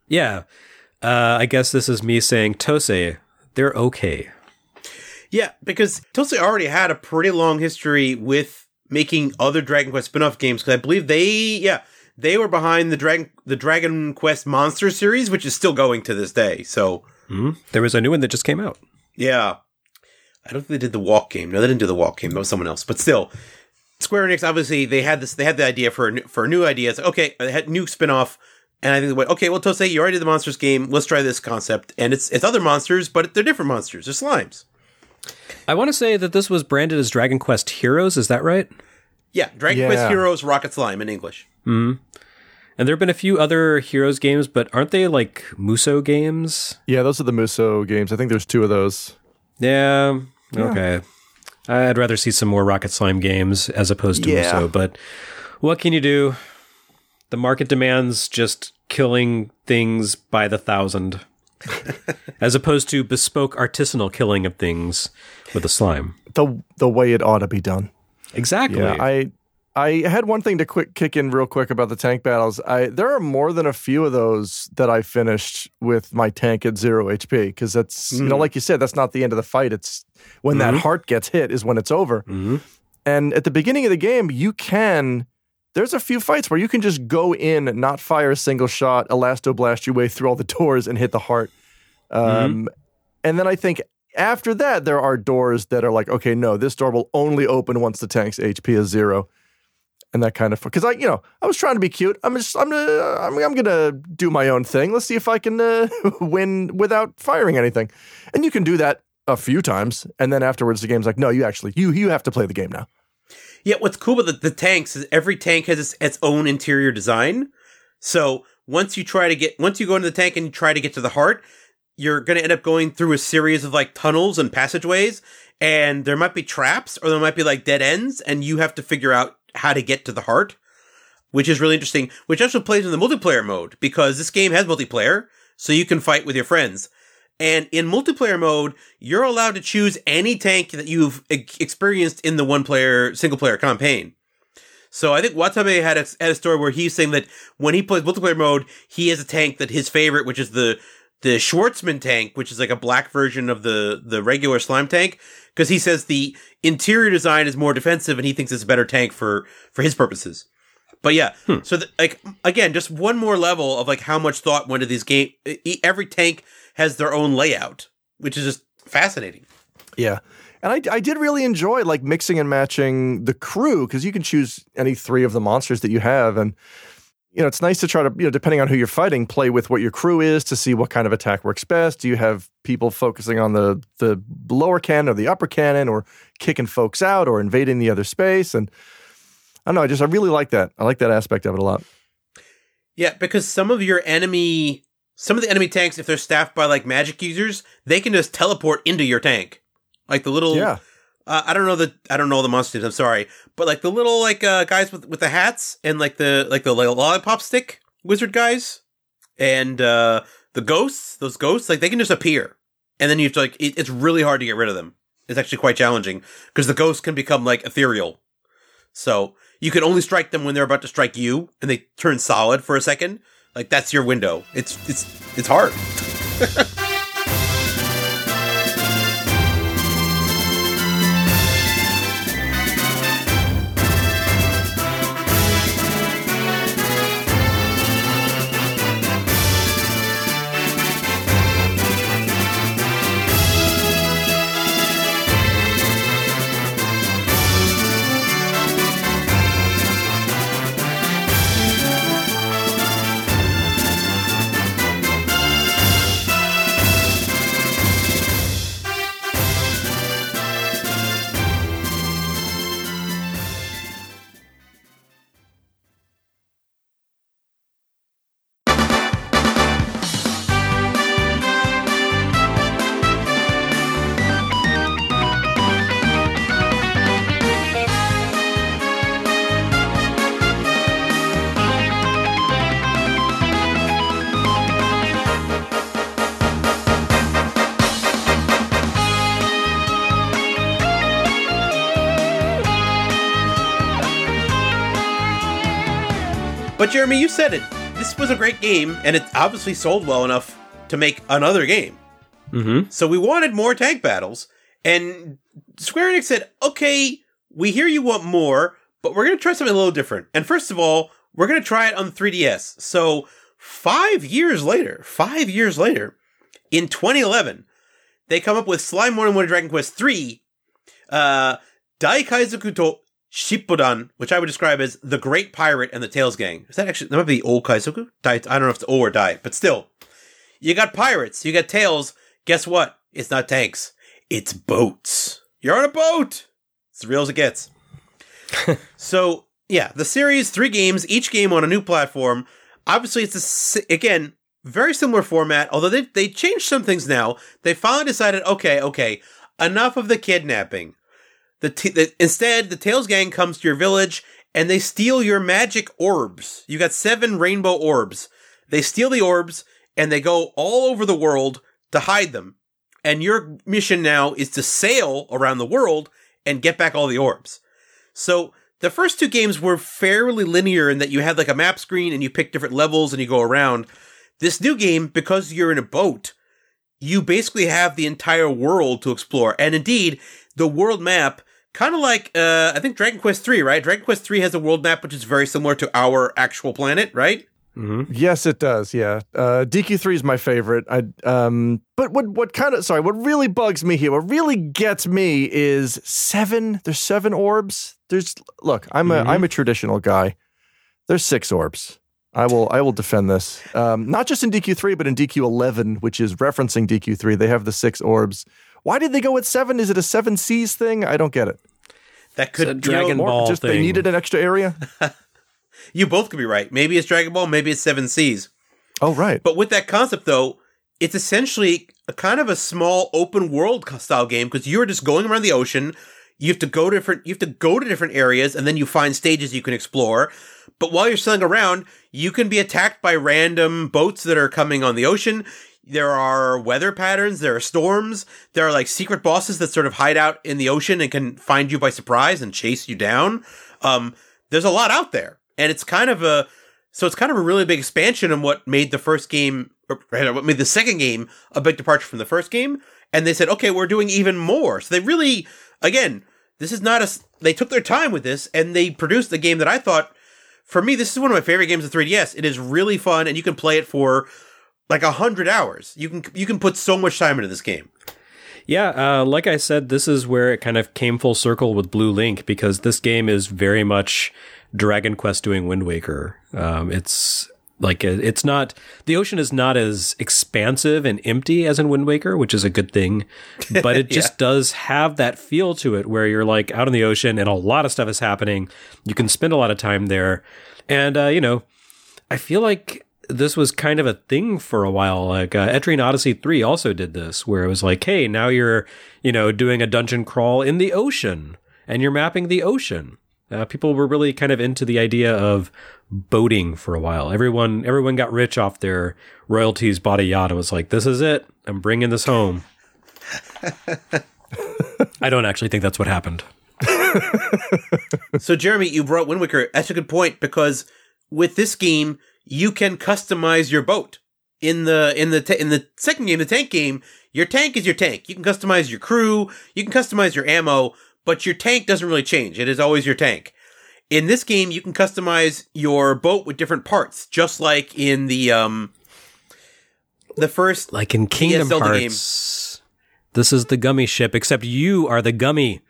I guess this is me saying Tosei, they're okay. Yeah, because Tosei already had a pretty long history with making other Dragon Quest spin-off games, because I believe they were behind the Dragon Quest Monster series, which is still going to this day. So there was a new one that just came out. Yeah, I don't think they did the Walk game. No, they didn't do the Walk game. That was someone else. But still, Square Enix obviously they had the idea for a new idea. It's like, okay, they had new spin-off, and I think they went, okay, well, Tosei, you already did the Monsters game. Let's try this concept, and it's other monsters, but they're different monsters. They're slimes. I want to say that this was branded as Dragon Quest Heroes. Is that right? Yeah, Dragon Quest Heroes Rocket Slime in English. Mm-hmm. And there have been a few other Heroes games, but aren't they like Muso games? Yeah, those are the Muso games. I think there's 2 of those. Yeah. Okay. I'd rather see some more Rocket Slime games as opposed to Muso, but what can you do? The market demands just killing things by the 1,000. As opposed to bespoke artisanal killing of things with a slime. The way it ought to be done. Exactly. Yeah, I had one thing to kick in real quick about the tank battles. There are more than a few of those that I finished with my tank at 0 HP, because that's, like you said, that's not the end of the fight. It's when that heart gets hit is when it's over. Mm-hmm. And at the beginning of the game, there's a few fights where you can just go in, not fire a single shot, elastoblast your way through all the doors and hit the heart. And then I think after that, there are doors that are like, okay, no, this door will only open once the tank's HP is 0. And that kind of, because I was trying to be cute. I'm gonna do my own thing. Let's see if I can win without firing anything. And you can do that a few times, and then afterwards the game's like, no, you have to play the game now. Yeah, what's cool about the tanks is every tank has its own interior design. So once you go into the tank and you try to get to the heart, you're going to end up going through a series of like tunnels and passageways, and there might be traps or there might be like dead ends, and you have to figure out how to get to the heart, which is really interesting, which also plays in the multiplayer mode, because this game has multiplayer, so you can fight with your friends. And in multiplayer mode, you're allowed to choose any tank that you've experienced in the single-player campaign. So I think Watabe had a story where he's saying that when he plays multiplayer mode, he has a tank that his favorite, which is the Schwartzman tank, which is like a black version of the regular slime tank, because he says the interior design is more defensive and he thinks it's a better tank for his purposes. But yeah, so again, just one more level of like how much thought went into these games. Every tank has their own layout, which is just fascinating. Yeah. And I did really enjoy like mixing and matching the crew, because you can choose any 3 of the monsters that you have. And, it's nice to try to, depending on who you're fighting, play with what your crew is to see what kind of attack works best. Do you have people focusing on the lower cannon or the upper cannon, or kicking folks out or invading the other space? And I don't know, I really like that. I like that aspect of it a lot. Yeah, because some of the enemy tanks, if they're staffed by like magic users, they can just teleport into your tank. Like the little, I don't know the monster names, I'm sorry, but like the little like guys with the hats and like the lollipop stick, wizard guys and the ghosts. Those ghosts, like they can just appear, and then you have to like. It's really hard to get rid of them. It's actually quite challenging because the ghosts can become like ethereal. So you can only strike them when they're about to strike you, and they turn solid for a second. Like that's your window. It's hard. But Jeremy, you said it. This was a great game, and it obviously sold well enough to make another game. Mm-hmm. So we wanted more tank battles, and Square Enix said, okay, we hear you want more, but we're going to try something a little different. And first of all, we're going to try it on the 3DS. So 5 years later, in 2011, they come up with Slime Morning Morning Dragon Quest 3, Daikaizoku to Shippodan, which I would describe as the Great Pirate and the Tails Gang. Is that actually, that might be old Kaizoku? I don't know if it's O or Dai, but still. You got pirates, you got Tails. Guess what? It's not tanks. It's boats. You're on a boat! It's as real as it gets. So, yeah, the series, 3 games, each game on a new platform. Obviously, it's, again, very similar format, although they changed some things now. They finally decided, okay, enough of the kidnapping. Instead, the Tails Gang comes to your village, and they steal your magic orbs. You got 7 rainbow orbs. They steal the orbs, and they go all over the world to hide them. And your mission now is to sail around the world and get back all the orbs. So, the first 2 games were fairly linear in that you had like a map screen, and you pick different levels, and you go around. This new game, because you're in a boat, you basically have the entire world to explore. And indeed, the world map, kind of like, I think Dragon Quest 3, right? Dragon Quest 3 has a world map which is very similar to our actual planet, right? Mm-hmm. Yes, it does. Yeah, DQ3 is my favorite. But what really bugs me here, what really gets me is 7. There's 7 orbs. I'm a traditional guy. There's 6 orbs. I will defend this. Not just in DQ3, but in DQ11, which is referencing DQ3. They have the 6 orbs. Why did they go with 7? Is it a 7 Seas thing? I don't get it. That could be Dragon Ball just thing. They needed an extra area. You both could be right. Maybe it's Dragon Ball, maybe it's 7 Seas. Oh, right. But with that concept, though, it's essentially a kind of a small open world style game because you're just going around the ocean. You have to go to different areas, and then you find stages you can explore. But while you're sailing around, you can be attacked by random boats that are coming on the ocean. There are weather patterns, there are storms, there are like secret bosses that sort of hide out in the ocean and can find you by surprise and chase you down. There's a lot out there. And it's kind of a really big expansion on what made the first game, what made the second game a big departure from the first game. And they said, okay, we're doing even more. So they really, again, they took their time with this and they produced a game that I thought, for me, this is one of my favorite games of 3DS. It is really fun and you can play it for like 100 hours. You can put so much time into this game. Yeah, like I said, this is where it kind of came full circle with Blue Link because this game is very much Dragon Quest doing Wind Waker. It's not, the ocean is not as expansive and empty as in Wind Waker, which is a good thing, but it just does have that feel to it where you're like out in the ocean and a lot of stuff is happening. You can spend a lot of time there. And, I feel like this was kind of a thing for a while. Like Etrian Odyssey 3 also did this, where it was like, hey, now you're, doing a dungeon crawl in the ocean and you're mapping the ocean. People were really kind of into the idea of boating for a while. Everyone got rich off their royalties, bought a yacht, and was like, this is it. I'm bringing this home. I don't actually think that's what happened. So, Jeremy, you brought Wind Waker. That's a good point, because with this game, you can customize your boat. In the second game, the tank game, your tank is your tank. You can customize your crew, you can customize your ammo, but your tank doesn't really change. It is always your tank. In this game, you can customize your boat with different parts, just like in the first, like in Kingdom Zelda Hearts. Game. This is the gummy ship, except you are the gummy.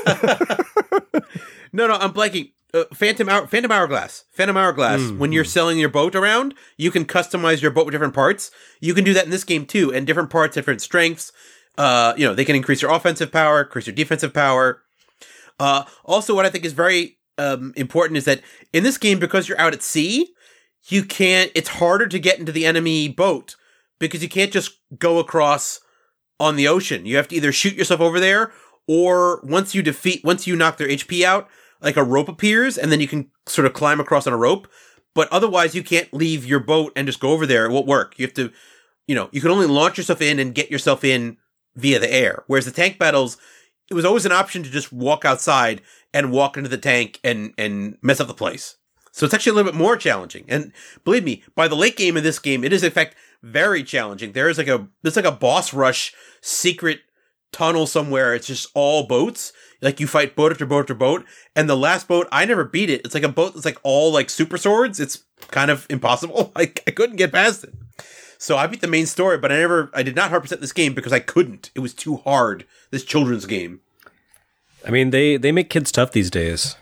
No, I'm blanking. Phantom Hourglass. When you're selling your boat around, you can customize your boat with different parts. You can do that in this game too, and different parts, different strengths. They can increase your offensive power, increase your defensive power. Also, what I think is very important is that in this game, because you're out at sea, it's harder to get into the enemy boat because you can't just go across on the ocean. You have to either shoot yourself over there, or once you knock their HP out, like a rope appears, and then you can sort of climb across on a rope. But otherwise, you can't leave your boat and just go over there. It won't work. You have to, you can only launch yourself in and get yourself in via the air. Whereas the tank battles, it was always an option to just walk outside and walk into the tank and mess up the place. So it's actually a little bit more challenging. And believe me, by the late game of this game, it is in fact very challenging. There's like a boss rush secret tunnel somewhere. It's just all boats. Like, you fight boat after boat after boat, and the last boat, I never beat it. It's like a boat that's like all like super swords. It's kind of impossible. I couldn't get past it. So I beat the main story, but I did not 100% this game because I couldn't. It was too hard. This children's game. I mean, they make kids tough these days.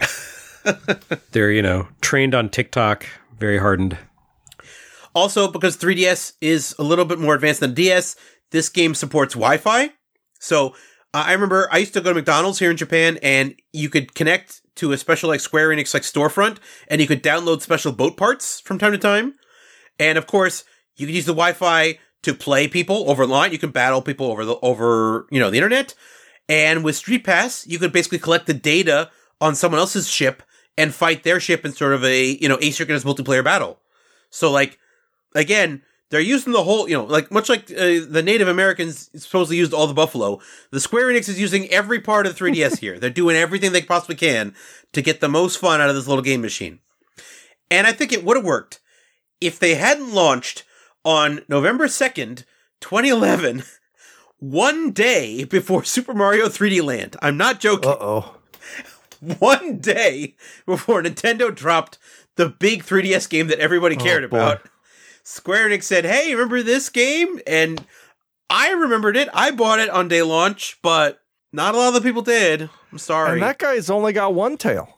They're, trained on TikTok, very hardened. Also, because 3DS is a little bit more advanced than DS, this game supports Wi-Fi. So I remember I used to go to McDonald's here in Japan, and you could connect to a special like Square Enix like storefront, and you could download special boat parts from time to time. And of course, you could use the Wi-Fi to play people over line. You can battle people over the internet. And with Street Pass, you could basically collect the data on someone else's ship and fight their ship in sort of a asynchronous multiplayer battle. So like, again, they're using the whole, much like the Native Americans supposedly used all the buffalo, the Square Enix is using every part of the 3DS here. They're doing everything they possibly can to get the most fun out of this little game machine. And I think it would have worked if they hadn't launched on November 2nd, 2011, one day before Super Mario 3D Land. I'm not joking. Uh-oh. One day before Nintendo dropped the big 3DS game that everybody cared about. Square Enix said, hey, remember this game? And I remembered it. I bought it on day launch, but not a lot of the people did. I'm sorry. And that guy's only got one tail.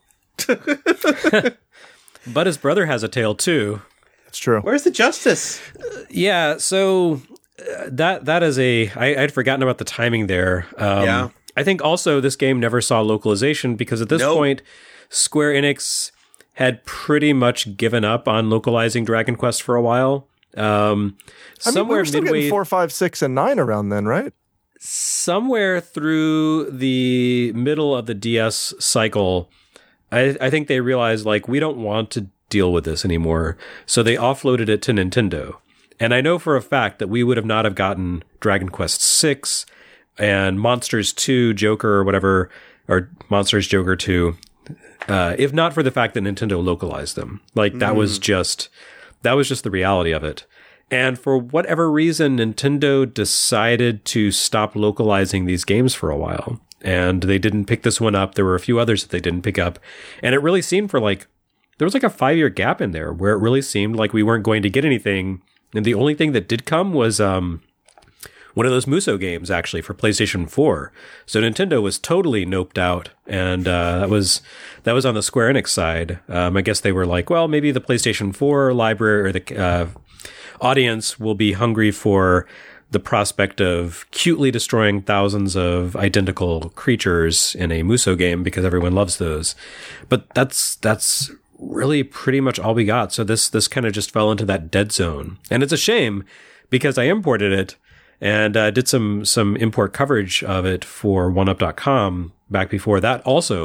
But his brother has a tail, too. It's true. Where's the justice? Yeah, so that is I'd forgotten about the timing there. Yeah. I think also this game never saw localization because at this point, Square Enix had pretty much given up on localizing Dragon Quest for a while. We were still getting 4, 5, 6, and 9 around then, right? Somewhere through the middle of the DS cycle, I think they realized, we don't want to deal with this anymore. So they offloaded it to Nintendo. And I know for a fact that we would have not have gotten Dragon Quest 6 and Monsters 2, Joker, or whatever, or Monsters Joker 2, if not for the fact that Nintendo localized them. That was just the reality of it. And for whatever reason, Nintendo decided to stop localizing these games for a while. And they didn't pick this one up. There were a few others that they didn't pick up. And it really seemed there was a 5-year gap in there where it really seemed like we weren't going to get anything. And the only thing that did come was one of those Musou games, actually, for PlayStation 4. So Nintendo was totally noped out. And that was on the Square Enix side. I guess they were like, well, maybe the PlayStation 4 library or the audience will be hungry for the prospect of cutely destroying thousands of identical creatures in a Musou game because everyone loves those. But that's really pretty much all we got. So this kind of just fell into that dead zone. And it's a shame because I imported it and did some import coverage of it for OneUp.com back before that also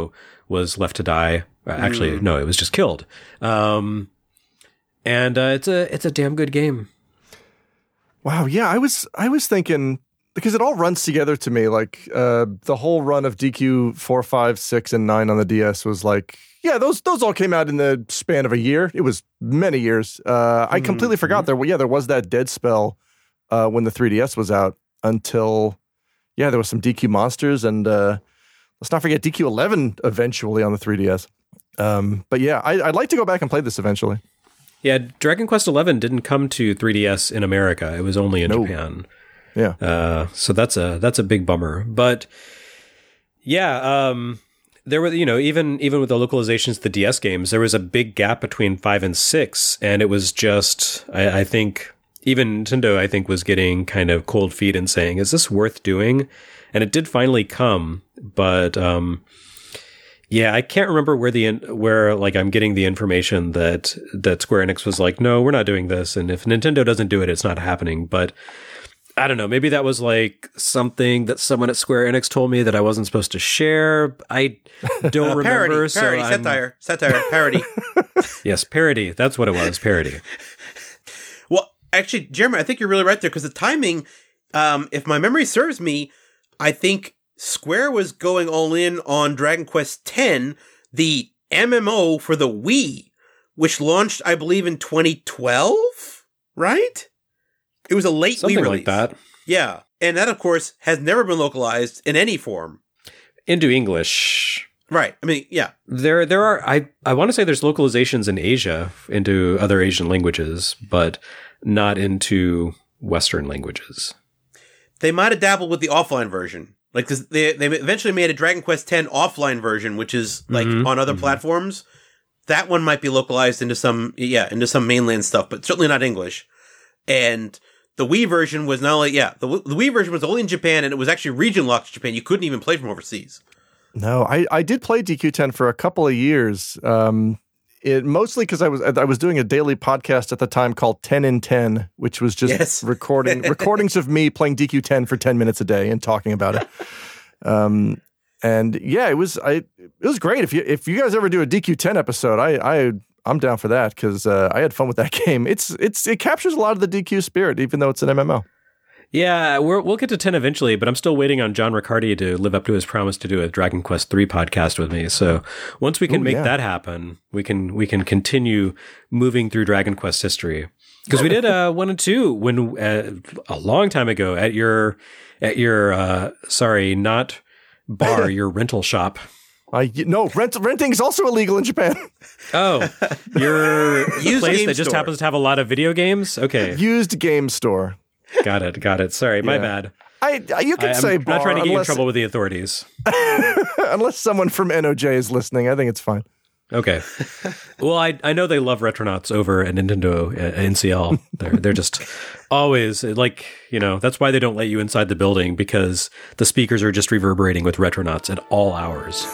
was left to die. Actually, no, it was just killed. And it's a damn good game. Wow, yeah, I was thinking, because it all runs together to me, like the whole run of DQ 4, 5, 6, and 9 on the DS was like, yeah, those all came out in the span of a year. It was many years. I completely forgot there was that dead spell when the 3DS was out until, yeah, there was some DQ Monsters, and let's not forget DQ 11 eventually on the 3DS. But yeah, I'd like to go back and play this eventually. Yeah, Dragon Quest XI didn't come to 3DS in America. It was only in Japan. Yeah. So that's a big bummer. But yeah, there were, even with the localizations of the DS games, there was a big gap between 5 and 6, and it was just, I think, even Nintendo, I think, was getting kind of cold feet and saying, is this worth doing? And it did finally come, but yeah, I can't remember where like I'm getting the information that Square Enix was like, no, we're not doing this, and if Nintendo doesn't do it, it's not happening. But I don't know, maybe that was like something that someone at Square Enix told me that I wasn't supposed to share. I don't remember. Parody, satire, parody. Yes, parody. That's what it was, parody. Well, actually, Jeremy, I think you're really right there, because the timing, if my memory serves me, I think Square was going all in on Dragon Quest X, the MMO for the Wii, which launched, I believe, in 2012, right? It was a late Something Wii release. Like that. Yeah. And that, of course, has never been localized in any form. Into English. Right. I mean, yeah. There are, I want to say there's localizations in Asia into other Asian languages, but not into Western languages. They might have dabbled with the offline version. Like, 'cause they eventually made a Dragon Quest X offline version, which is like on other platforms. That one might be localized into some mainland stuff, but certainly not English. And the Wii version was not only, the Wii version was only in Japan, and it was actually region locked to Japan. You couldn't even play from overseas. No, I did play DQ10 for a couple of years. It mostly because I was doing a daily podcast at the time called 10 in 10, which was just recordings of me playing DQ10 for 10 minutes a day and talking about it. And yeah, it was great. If you guys ever do a DQ10 episode, I'm down for that, because I had fun with that game. It captures a lot of the DQ spirit, even though it's an MMO. Yeah, we'll get to 10 eventually, but I'm still waiting on John Riccardi to live up to his promise to do a Dragon Quest III podcast with me. So once we can make that happen, we can continue moving through Dragon Quest history. Because we did 1 and 2 when a long time ago at your not bar, your rental shop. No, renting is also illegal in Japan. Oh, your place game that just store. happens to have a lot of video games? Okay. Used game store. Got it. Sorry, my bad. You can say bar. I'm not trying to get you in trouble with the authorities. Unless someone from NOJ is listening, I think it's fine. Okay. Well, I know they love Retronauts over at Nintendo NCL. They're just always like, that's why they don't let you inside the building, because the speakers are just reverberating with Retronauts at all hours.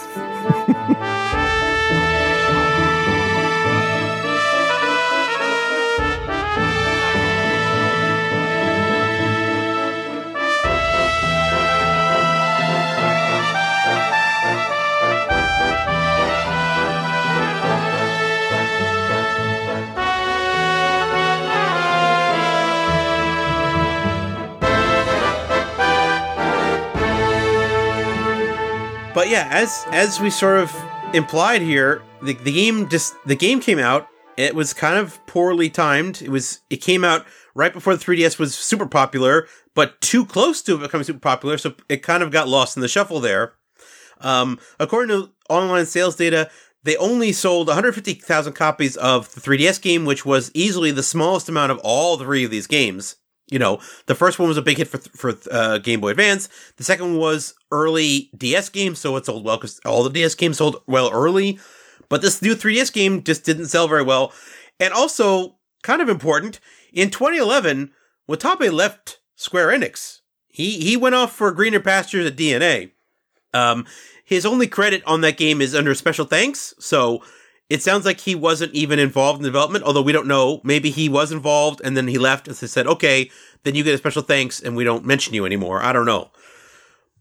But yeah, as we sort of implied here, the game came out. It was kind of poorly timed. It came out right before the 3DS was super popular, but too close to becoming super popular, so it kind of got lost in the shuffle there. According to online sales data, they only sold 150,000 copies of the 3DS game, which was easily the smallest amount of all three of these games. The first one was a big hit for Game Boy Advance. The second one was early DS game, so it sold well because all the DS games sold well early. But this new 3DS game just didn't sell very well. And also, kind of important, in 2011, Watabe left Square Enix. He went off for greener pastures at DNA. His only credit on that game is under special thanks, so it sounds like he wasn't even involved in development, although we don't know. Maybe he was involved and then he left and they said, okay, then you get a special thanks and we don't mention you anymore. I don't know.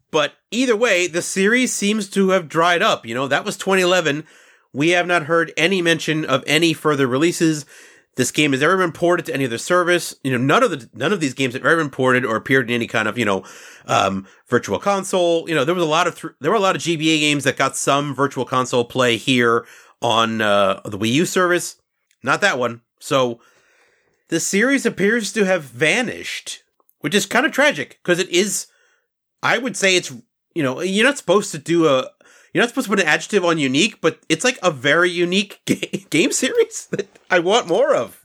But either way, the series seems to have dried up. That was 2011. We have not heard any mention of any further releases. This game has ever been ported to any other service. None of these games have ever been ported or appeared in any kind of, virtual console. There were a lot of GBA games that got some virtual console play here on the Wii U service. Not that one. So the series appears to have vanished, which is kind of tragic because it is, I would say it's, you're not supposed to put an adjective on unique, but it's like a very unique game series that I want more of.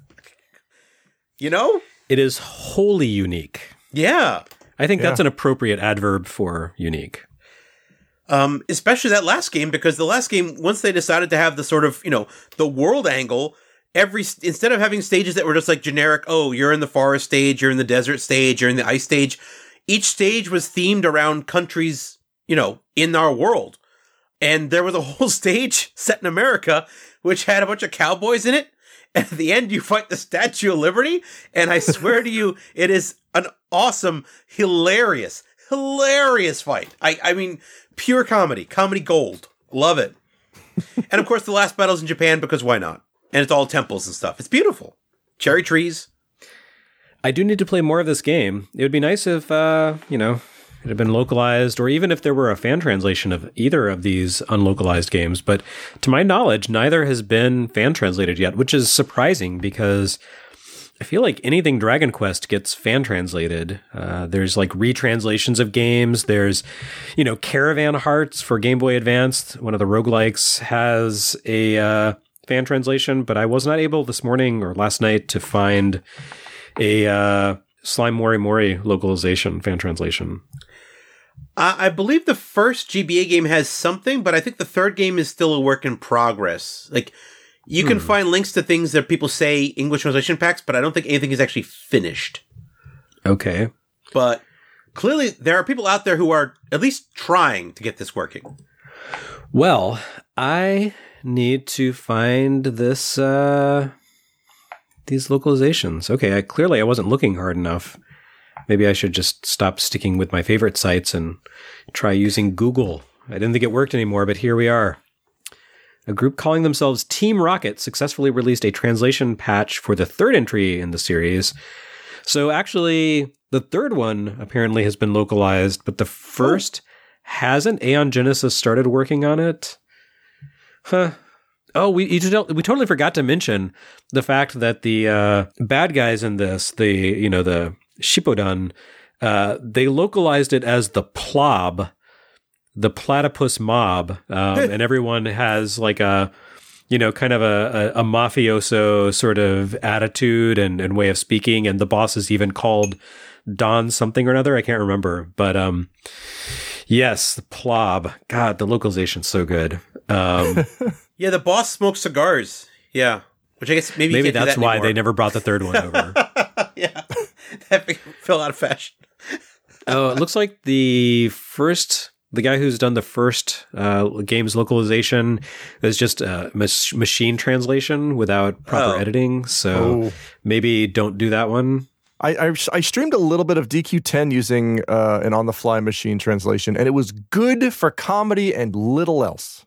It is wholly unique. Yeah. I think that's an appropriate adverb for unique. Especially that last game, because the last game, once they decided to have the sort of, the world angle, instead of having stages that were just like generic, oh, you're in the forest stage, you're in the desert stage, you're in the ice stage, each stage was themed around countries, in our world. And there was a whole stage set in America, which had a bunch of cowboys in it. And at the end, you fight the Statue of Liberty. And I swear to you, it is an awesome, hilarious fight. I mean, pure comedy gold. Love it. And of course, the last battle's in Japan because why not? And it's all temples and stuff. It's beautiful. Cherry trees. I do need to play more of this game. It would be nice if, it had been localized, or even if there were a fan translation of either of these unlocalized games. But to my knowledge, neither has been fan translated yet, which is surprising because I feel like anything Dragon Quest gets fan translated. There's like retranslations of games. There's, Caravan Hearts for Game Boy Advance. One of the roguelikes has a fan translation, but I was not able this morning or last night to find a Slime Mori Mori localization fan translation. I believe the first GBA game has something, but I think the third game is still a work in progress. Like, you can find links to things that people say English translation packs, but I don't think anything is actually finished. Okay. But clearly, there are people out there who are at least trying to get this working. Well, I need to find this these localizations. Okay, clearly I wasn't looking hard enough. Maybe I should just stop sticking with my favorite sites and try using Google. I didn't think it worked anymore, but here we are. A group calling themselves Team Rocket successfully released a translation patch for the third entry in the series. So actually, the third one apparently has been localized, but the first hasn't. Aeon Genesis started working on it. Huh. Oh, we totally forgot to mention the fact that the bad guys in this, the Shippuden, they localized it as the Plob, the platypus mob, and everyone has like a, kind of a mafioso sort of attitude and way of speaking, and the boss is even called Don something or another. I can't remember, but yes, the Plob. God, the localization's so good. Yeah, the boss smokes cigars. Yeah, which I guess maybe that's why they never brought the third one over. Yeah, that fell out of fashion. Oh, it looks like the guy who's done the first game's localization is just a machine translation without proper editing. So maybe don't do that one. I streamed a little bit of DQ10 using an on-the-fly machine translation, and it was good for comedy and little else.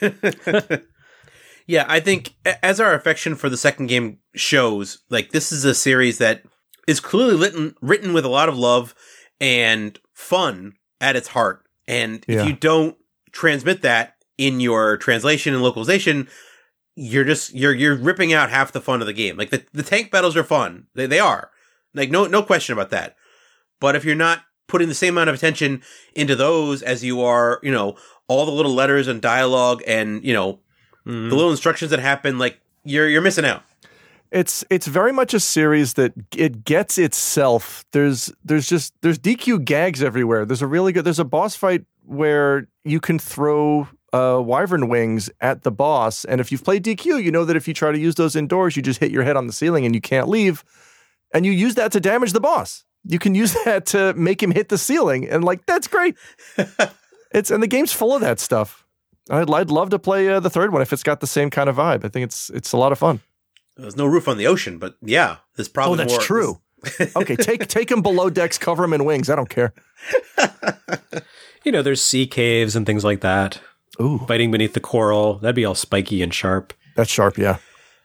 Yeah, I think as our affection for the second game shows, like, this is a series that is clearly written with a lot of love and fun at its heart. And if you don't transmit that in your translation and localization, you're ripping out half the fun of the game. Like, the tank battles are fun. They are. Like, no question about that. But if you're not putting the same amount of attention into those as you are, all the little letters and dialogue and, the little instructions that happen, like, you're missing out. It's very much a series that it gets itself. There's DQ gags everywhere. There's a boss fight where you can throw wyvern wings at the boss, and if you've played DQ, you know that if you try to use those indoors, you just hit your head on the ceiling and you can't leave, and you use that to damage the boss. You can use that to make him hit the ceiling, and like, that's great. And the game's full of that stuff. I'd love to play the third one if it's got the same kind of vibe. I think it's a lot of fun. There's no roof on the ocean, but yeah, there's probably more. Oh, that's true. Okay, take him below decks, cover him in wings. I don't care. there's sea caves and things like that. Ooh, Fighting beneath the coral. That'd be all spiky and sharp. that's sharp. Yeah.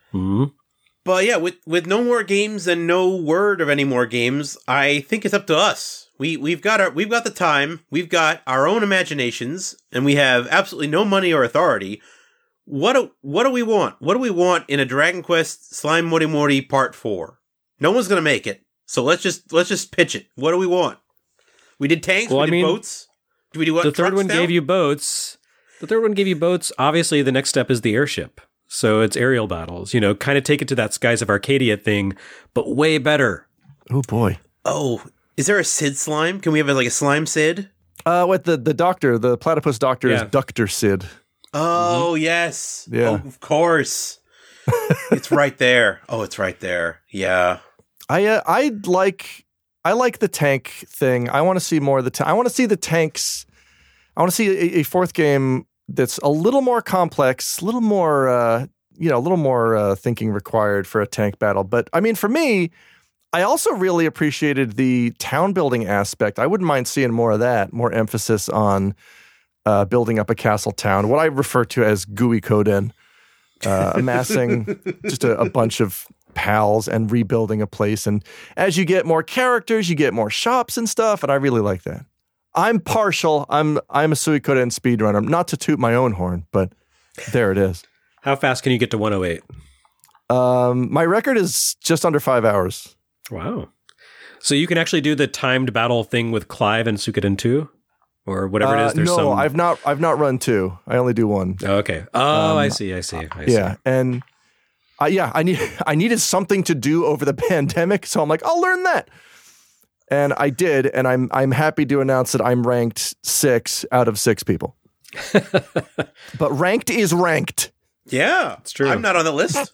But yeah, with no more games and no word of any more games, I think it's up to us. We've got the time, we've got our own imaginations, and we have absolutely no money or authority. What do we want? What do we want in a Dragon Quest Slime Mori Mori Part 4? No one's gonna make it, so let's just pitch it. What do we want? We did tanks. We did boats. Do we do what? The third one gave you boats. Obviously, the next step is the airship. So it's aerial battles. Kind of take it to that Skies of Arcadia thing, but way better. Oh boy. Oh, is there a Sid slime? Can we have a slime Sid? What the doctor, the platypus doctor is Dr. Sid. Oh, yes. Yeah. Oh, of course. It's right there. Oh, it's right there. Yeah. I like the tank thing. I want to see more of the I want to see the tanks. I want to see a fourth game that's a little more complex, a little more thinking required for a tank battle. But I mean, for me, I also really appreciated the town building aspect. I wouldn't mind seeing more of that, more emphasis on building up a castle town, what I refer to as Gooey Koden, amassing just a bunch of pals and rebuilding a place. And as you get more characters, you get more shops and stuff, and I really like that. I'm partial. I'm a Suikoden speedrunner. Not to toot my own horn, but there it is. How fast can you get to 108? My record is just under 5 hours. Wow. So you can actually do the timed battle thing with Clive and Suikoden 2? Or whatever it is. No, I've not run 2. I only do 1. Oh, okay. Oh, I see. Yeah, and I needed something to do over the pandemic, so I'm like, I'll learn that. And I did, and I'm happy to announce that I'm ranked 6 out of 6 people. But ranked is ranked. Yeah, it's true. I'm not on the list.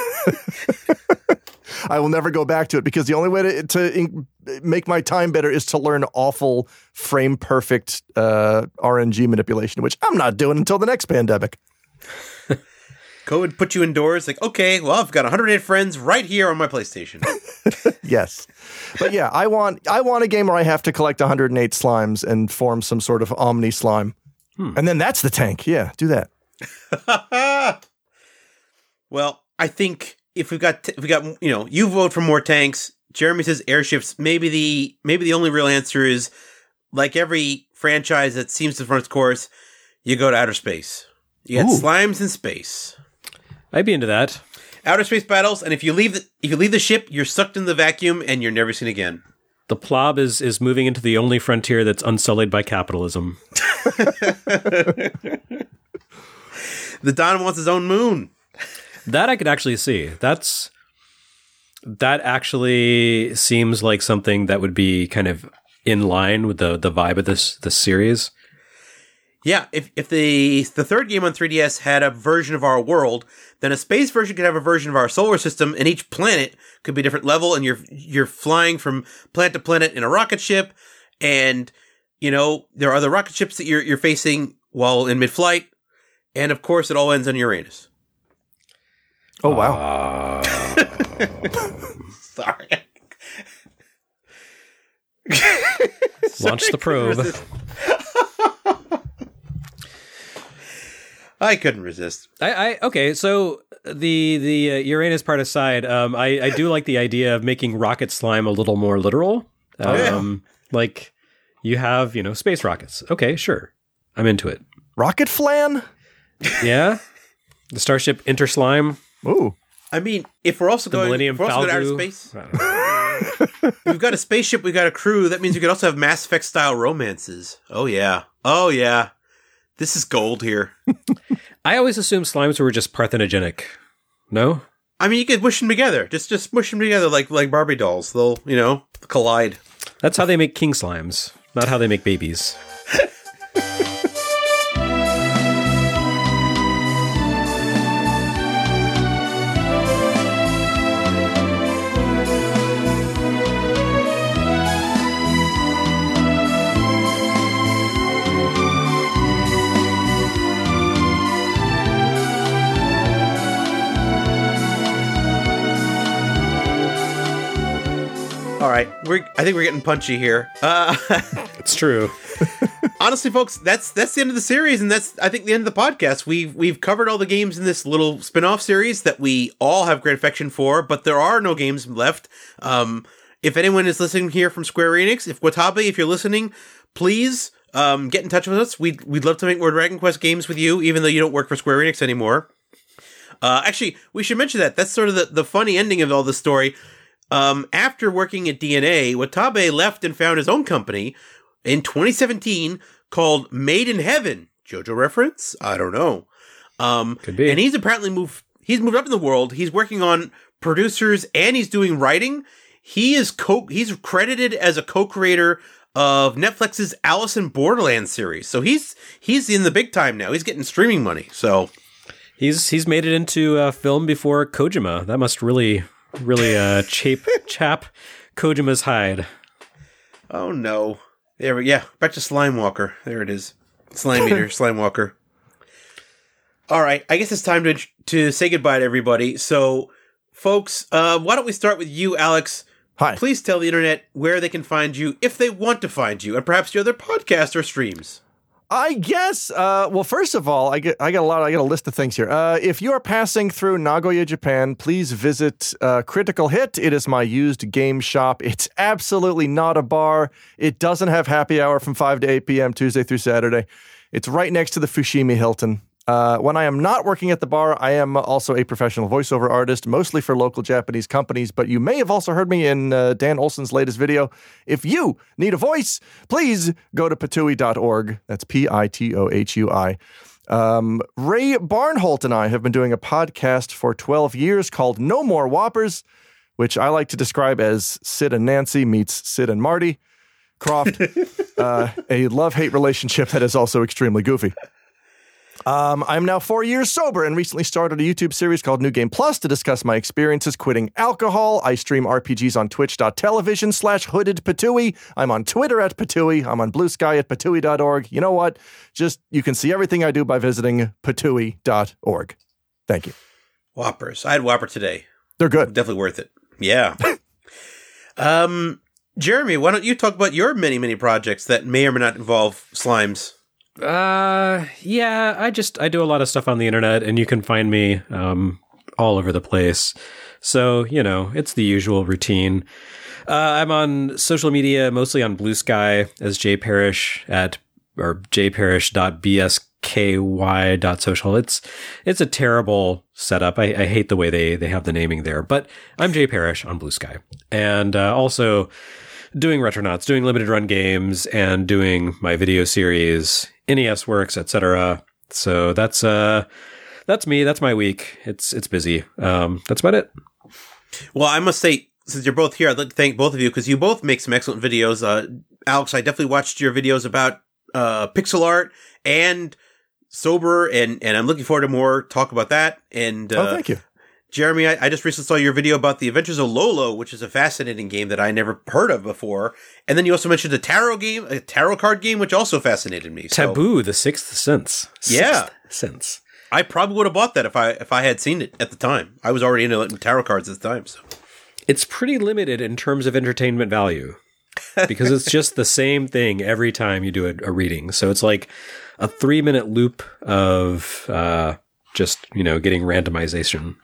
I will never go back to it because the only way to make my time better is to learn awful frame perfect RNG manipulation, which I'm not doing until the next pandemic. COVID put you indoors. Like, okay, well, I've got 108 friends right here on my PlayStation. Yes. But yeah, I want a game where I have to collect 108 slimes and form some sort of omni slime. And then that's the tank. Yeah, do that. Well, I think if we got you vote for more tanks. Jeremy says airships. Maybe the only real answer is, like every franchise that seems to run its course, you go to outer space. You got slimes in space. I'd be into that. Outer space battles, and if you leave the ship, you're sucked in the vacuum and you're never seen again. The Plob is moving into the only frontier that's unsullied by capitalism. The Don wants his own moon. That I could actually see. That actually seems like something that would be kind of in line with the vibe of this series. Yeah, if the third game on 3DS had a version of our world, then a space version could have a version of our solar system, and each planet could be a different level, and you're flying from planet to planet in a rocket ship, and there are other rocket ships that you're facing while in mid-flight, and of course it all ends on Uranus. Oh wow! Sorry. Launch the probe. I couldn't resist. Okay, so the Uranus part aside, I do like the idea of making rocket slime a little more literal. Like you have, space rockets. Okay, sure. I'm into it. Rocket flan? Yeah. The Starship Interslime. Ooh. I mean, if we're also going to outer space, we've got a spaceship, we've got a crew. That means we could also have Mass Effect style romances. Oh yeah. This is gold here. I always assumed slimes were just parthenogenic. No? I mean, you could mush them together. Just mush them together like Barbie dolls. They'll, collide. That's how they make king slimes, not how they make babies. All right, I think we're getting punchy here. It's true. honestly, folks, that's the end of the series, and that's, I think, the end of the podcast. We've covered all the games in this little spin-off series that we all have great affection for, but there are no games left. If anyone is listening here from Square Enix, if Watabe, if you're listening, please get in touch with us. We'd love to make more Dragon Quest games with you, even though you don't work for Square Enix anymore. Actually, we should mention that. That's sort of the funny ending of all this story. After working at DNA, Watabe left and found his own company in 2017 called Made in Heaven. JoJo reference? I don't know. Could be. And he's apparently moved up in the world. He's working on producers and he's doing writing. He's credited as a co-creator of Netflix's Alice in Borderland series. So he's in the big time now. He's getting streaming money. So he's made it into a film before Kojima. That must really chap Kojima's hide. Oh no. Back to Slime Walker. There it is. Slime Eater, Slime Walker. All right, I guess it's time to say goodbye to everybody. So, folks, why don't we start with you, Alex? Hi. Please tell the internet where they can find you, if they want to find you, and perhaps your other podcasts or streams. I guess. Well, first of all, I got a list of things here. If you are passing through Nagoya, Japan, please visit Critical Hit. It is my used game shop. It's absolutely not a bar. It doesn't have happy hour from 5 to 8 p.m. Tuesday through Saturday. It's right next to the Fushimi Hilton. When I am not working at the bar, I am also a professional voiceover artist, mostly for local Japanese companies, but you may have also heard me in Dan Olson's latest video. If you need a voice, please go to pitui.org. That's Pitohui. Ray Barnholt and I have been doing a podcast for 12 years called No More Whoppers, which I like to describe as Sid and Nancy meets Sid and Marty Croft, a love-hate relationship that is also extremely goofy. I'm now 4 years sober and recently started a YouTube series called New Game Plus to discuss my experiences quitting alcohol. I stream RPGs on twitch.tv/hoodedpatui. I'm on Twitter at Patui. I'm on Blue Sky at patui.org. You know what? You can see everything I do by visiting patui.org. Thank you. Whoppers. I had Whopper today. They're good. Definitely worth it. Yeah. Jeremy, why don't you talk about your many, many projects that may or may not involve slimes? Yeah, I do a lot of stuff on the internet and you can find me, all over the place. So, it's the usual routine. I'm on social media, mostly on Blue Sky as jparish jparish.bsky.social. It's a terrible setup. I hate the way they have the naming there, but I'm jparish on Blue Sky. And, also doing Retronauts, doing limited run games and doing my video series, NES Works, etc. So that's me. That's my week. It's busy. That's about it. Well, I must say, since you're both here, I'd like to thank both of you because you both make some excellent videos. Alex, I definitely watched your videos about pixel art and sober, and I'm looking forward to more talk about that. And thank you. Jeremy, I just recently saw your video about the Adventures of Lolo, which is a fascinating game that I never heard of before. And then you also mentioned a tarot card game, which also fascinated me. Taboo, the Sixth Sense. Yeah. Sixth Sense. I probably would have bought that if I had seen it at the time. I was already into tarot cards at the time. So it's pretty limited in terms of entertainment value because it's just the same thing every time you do a reading. So it's like a 3-minute loop of just getting randomization.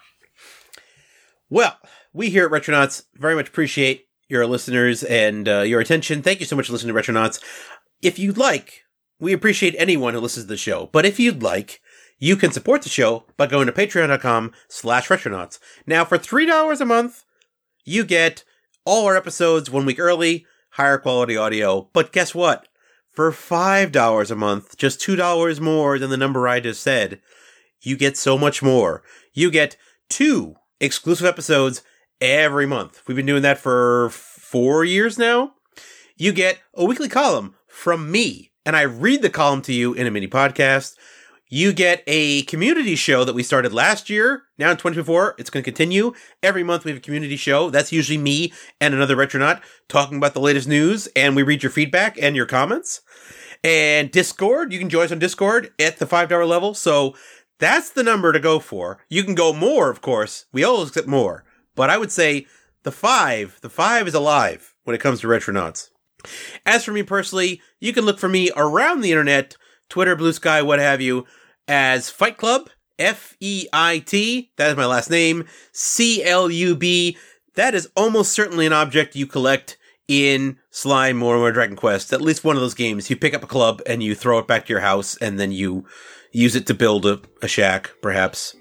Well, we here at Retronauts very much appreciate your listeners and your attention. Thank you so much for listening to Retronauts. If you'd like, we appreciate anyone who listens to the show. But if you'd like, you can support the show by going to patreon.com/Retronauts. Now, for $3 a month, you get all our episodes 1 week early, higher quality audio. But guess what? For $5 a month, just $2 more than the number I just said, you get so much more. You get 2 exclusive episodes every month. We've been doing that for 4 years now. You get a weekly column from me, and I read the column to you in a mini podcast. You get a community show that we started last year. Now in 2024, it's going to continue. Every month we have a community show. That's usually me and another Retronaut talking about the latest news, and we read your feedback and your comments. And Discord, you can join us on Discord at the $5 level. So that's the number to go for. You can go more, of course. We always get more. But I would say the 5 is alive when it comes to Retronauts. As for me personally, you can look for me around the internet, Twitter, Blue Sky, what have you, as Fight Club, F-E-I-T, that is my last name, C-L-U-B. That is almost certainly an object you collect in Slime or Dragon Quest. At least one of those games. You pick up a club and you throw it back to your house, and then you use it to build a shack, perhaps.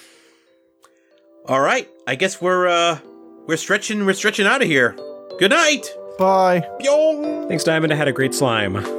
All right, I guess we're stretching out of here. Good night. Bye. Pyong. Thanks, Diamond. I had a great slime.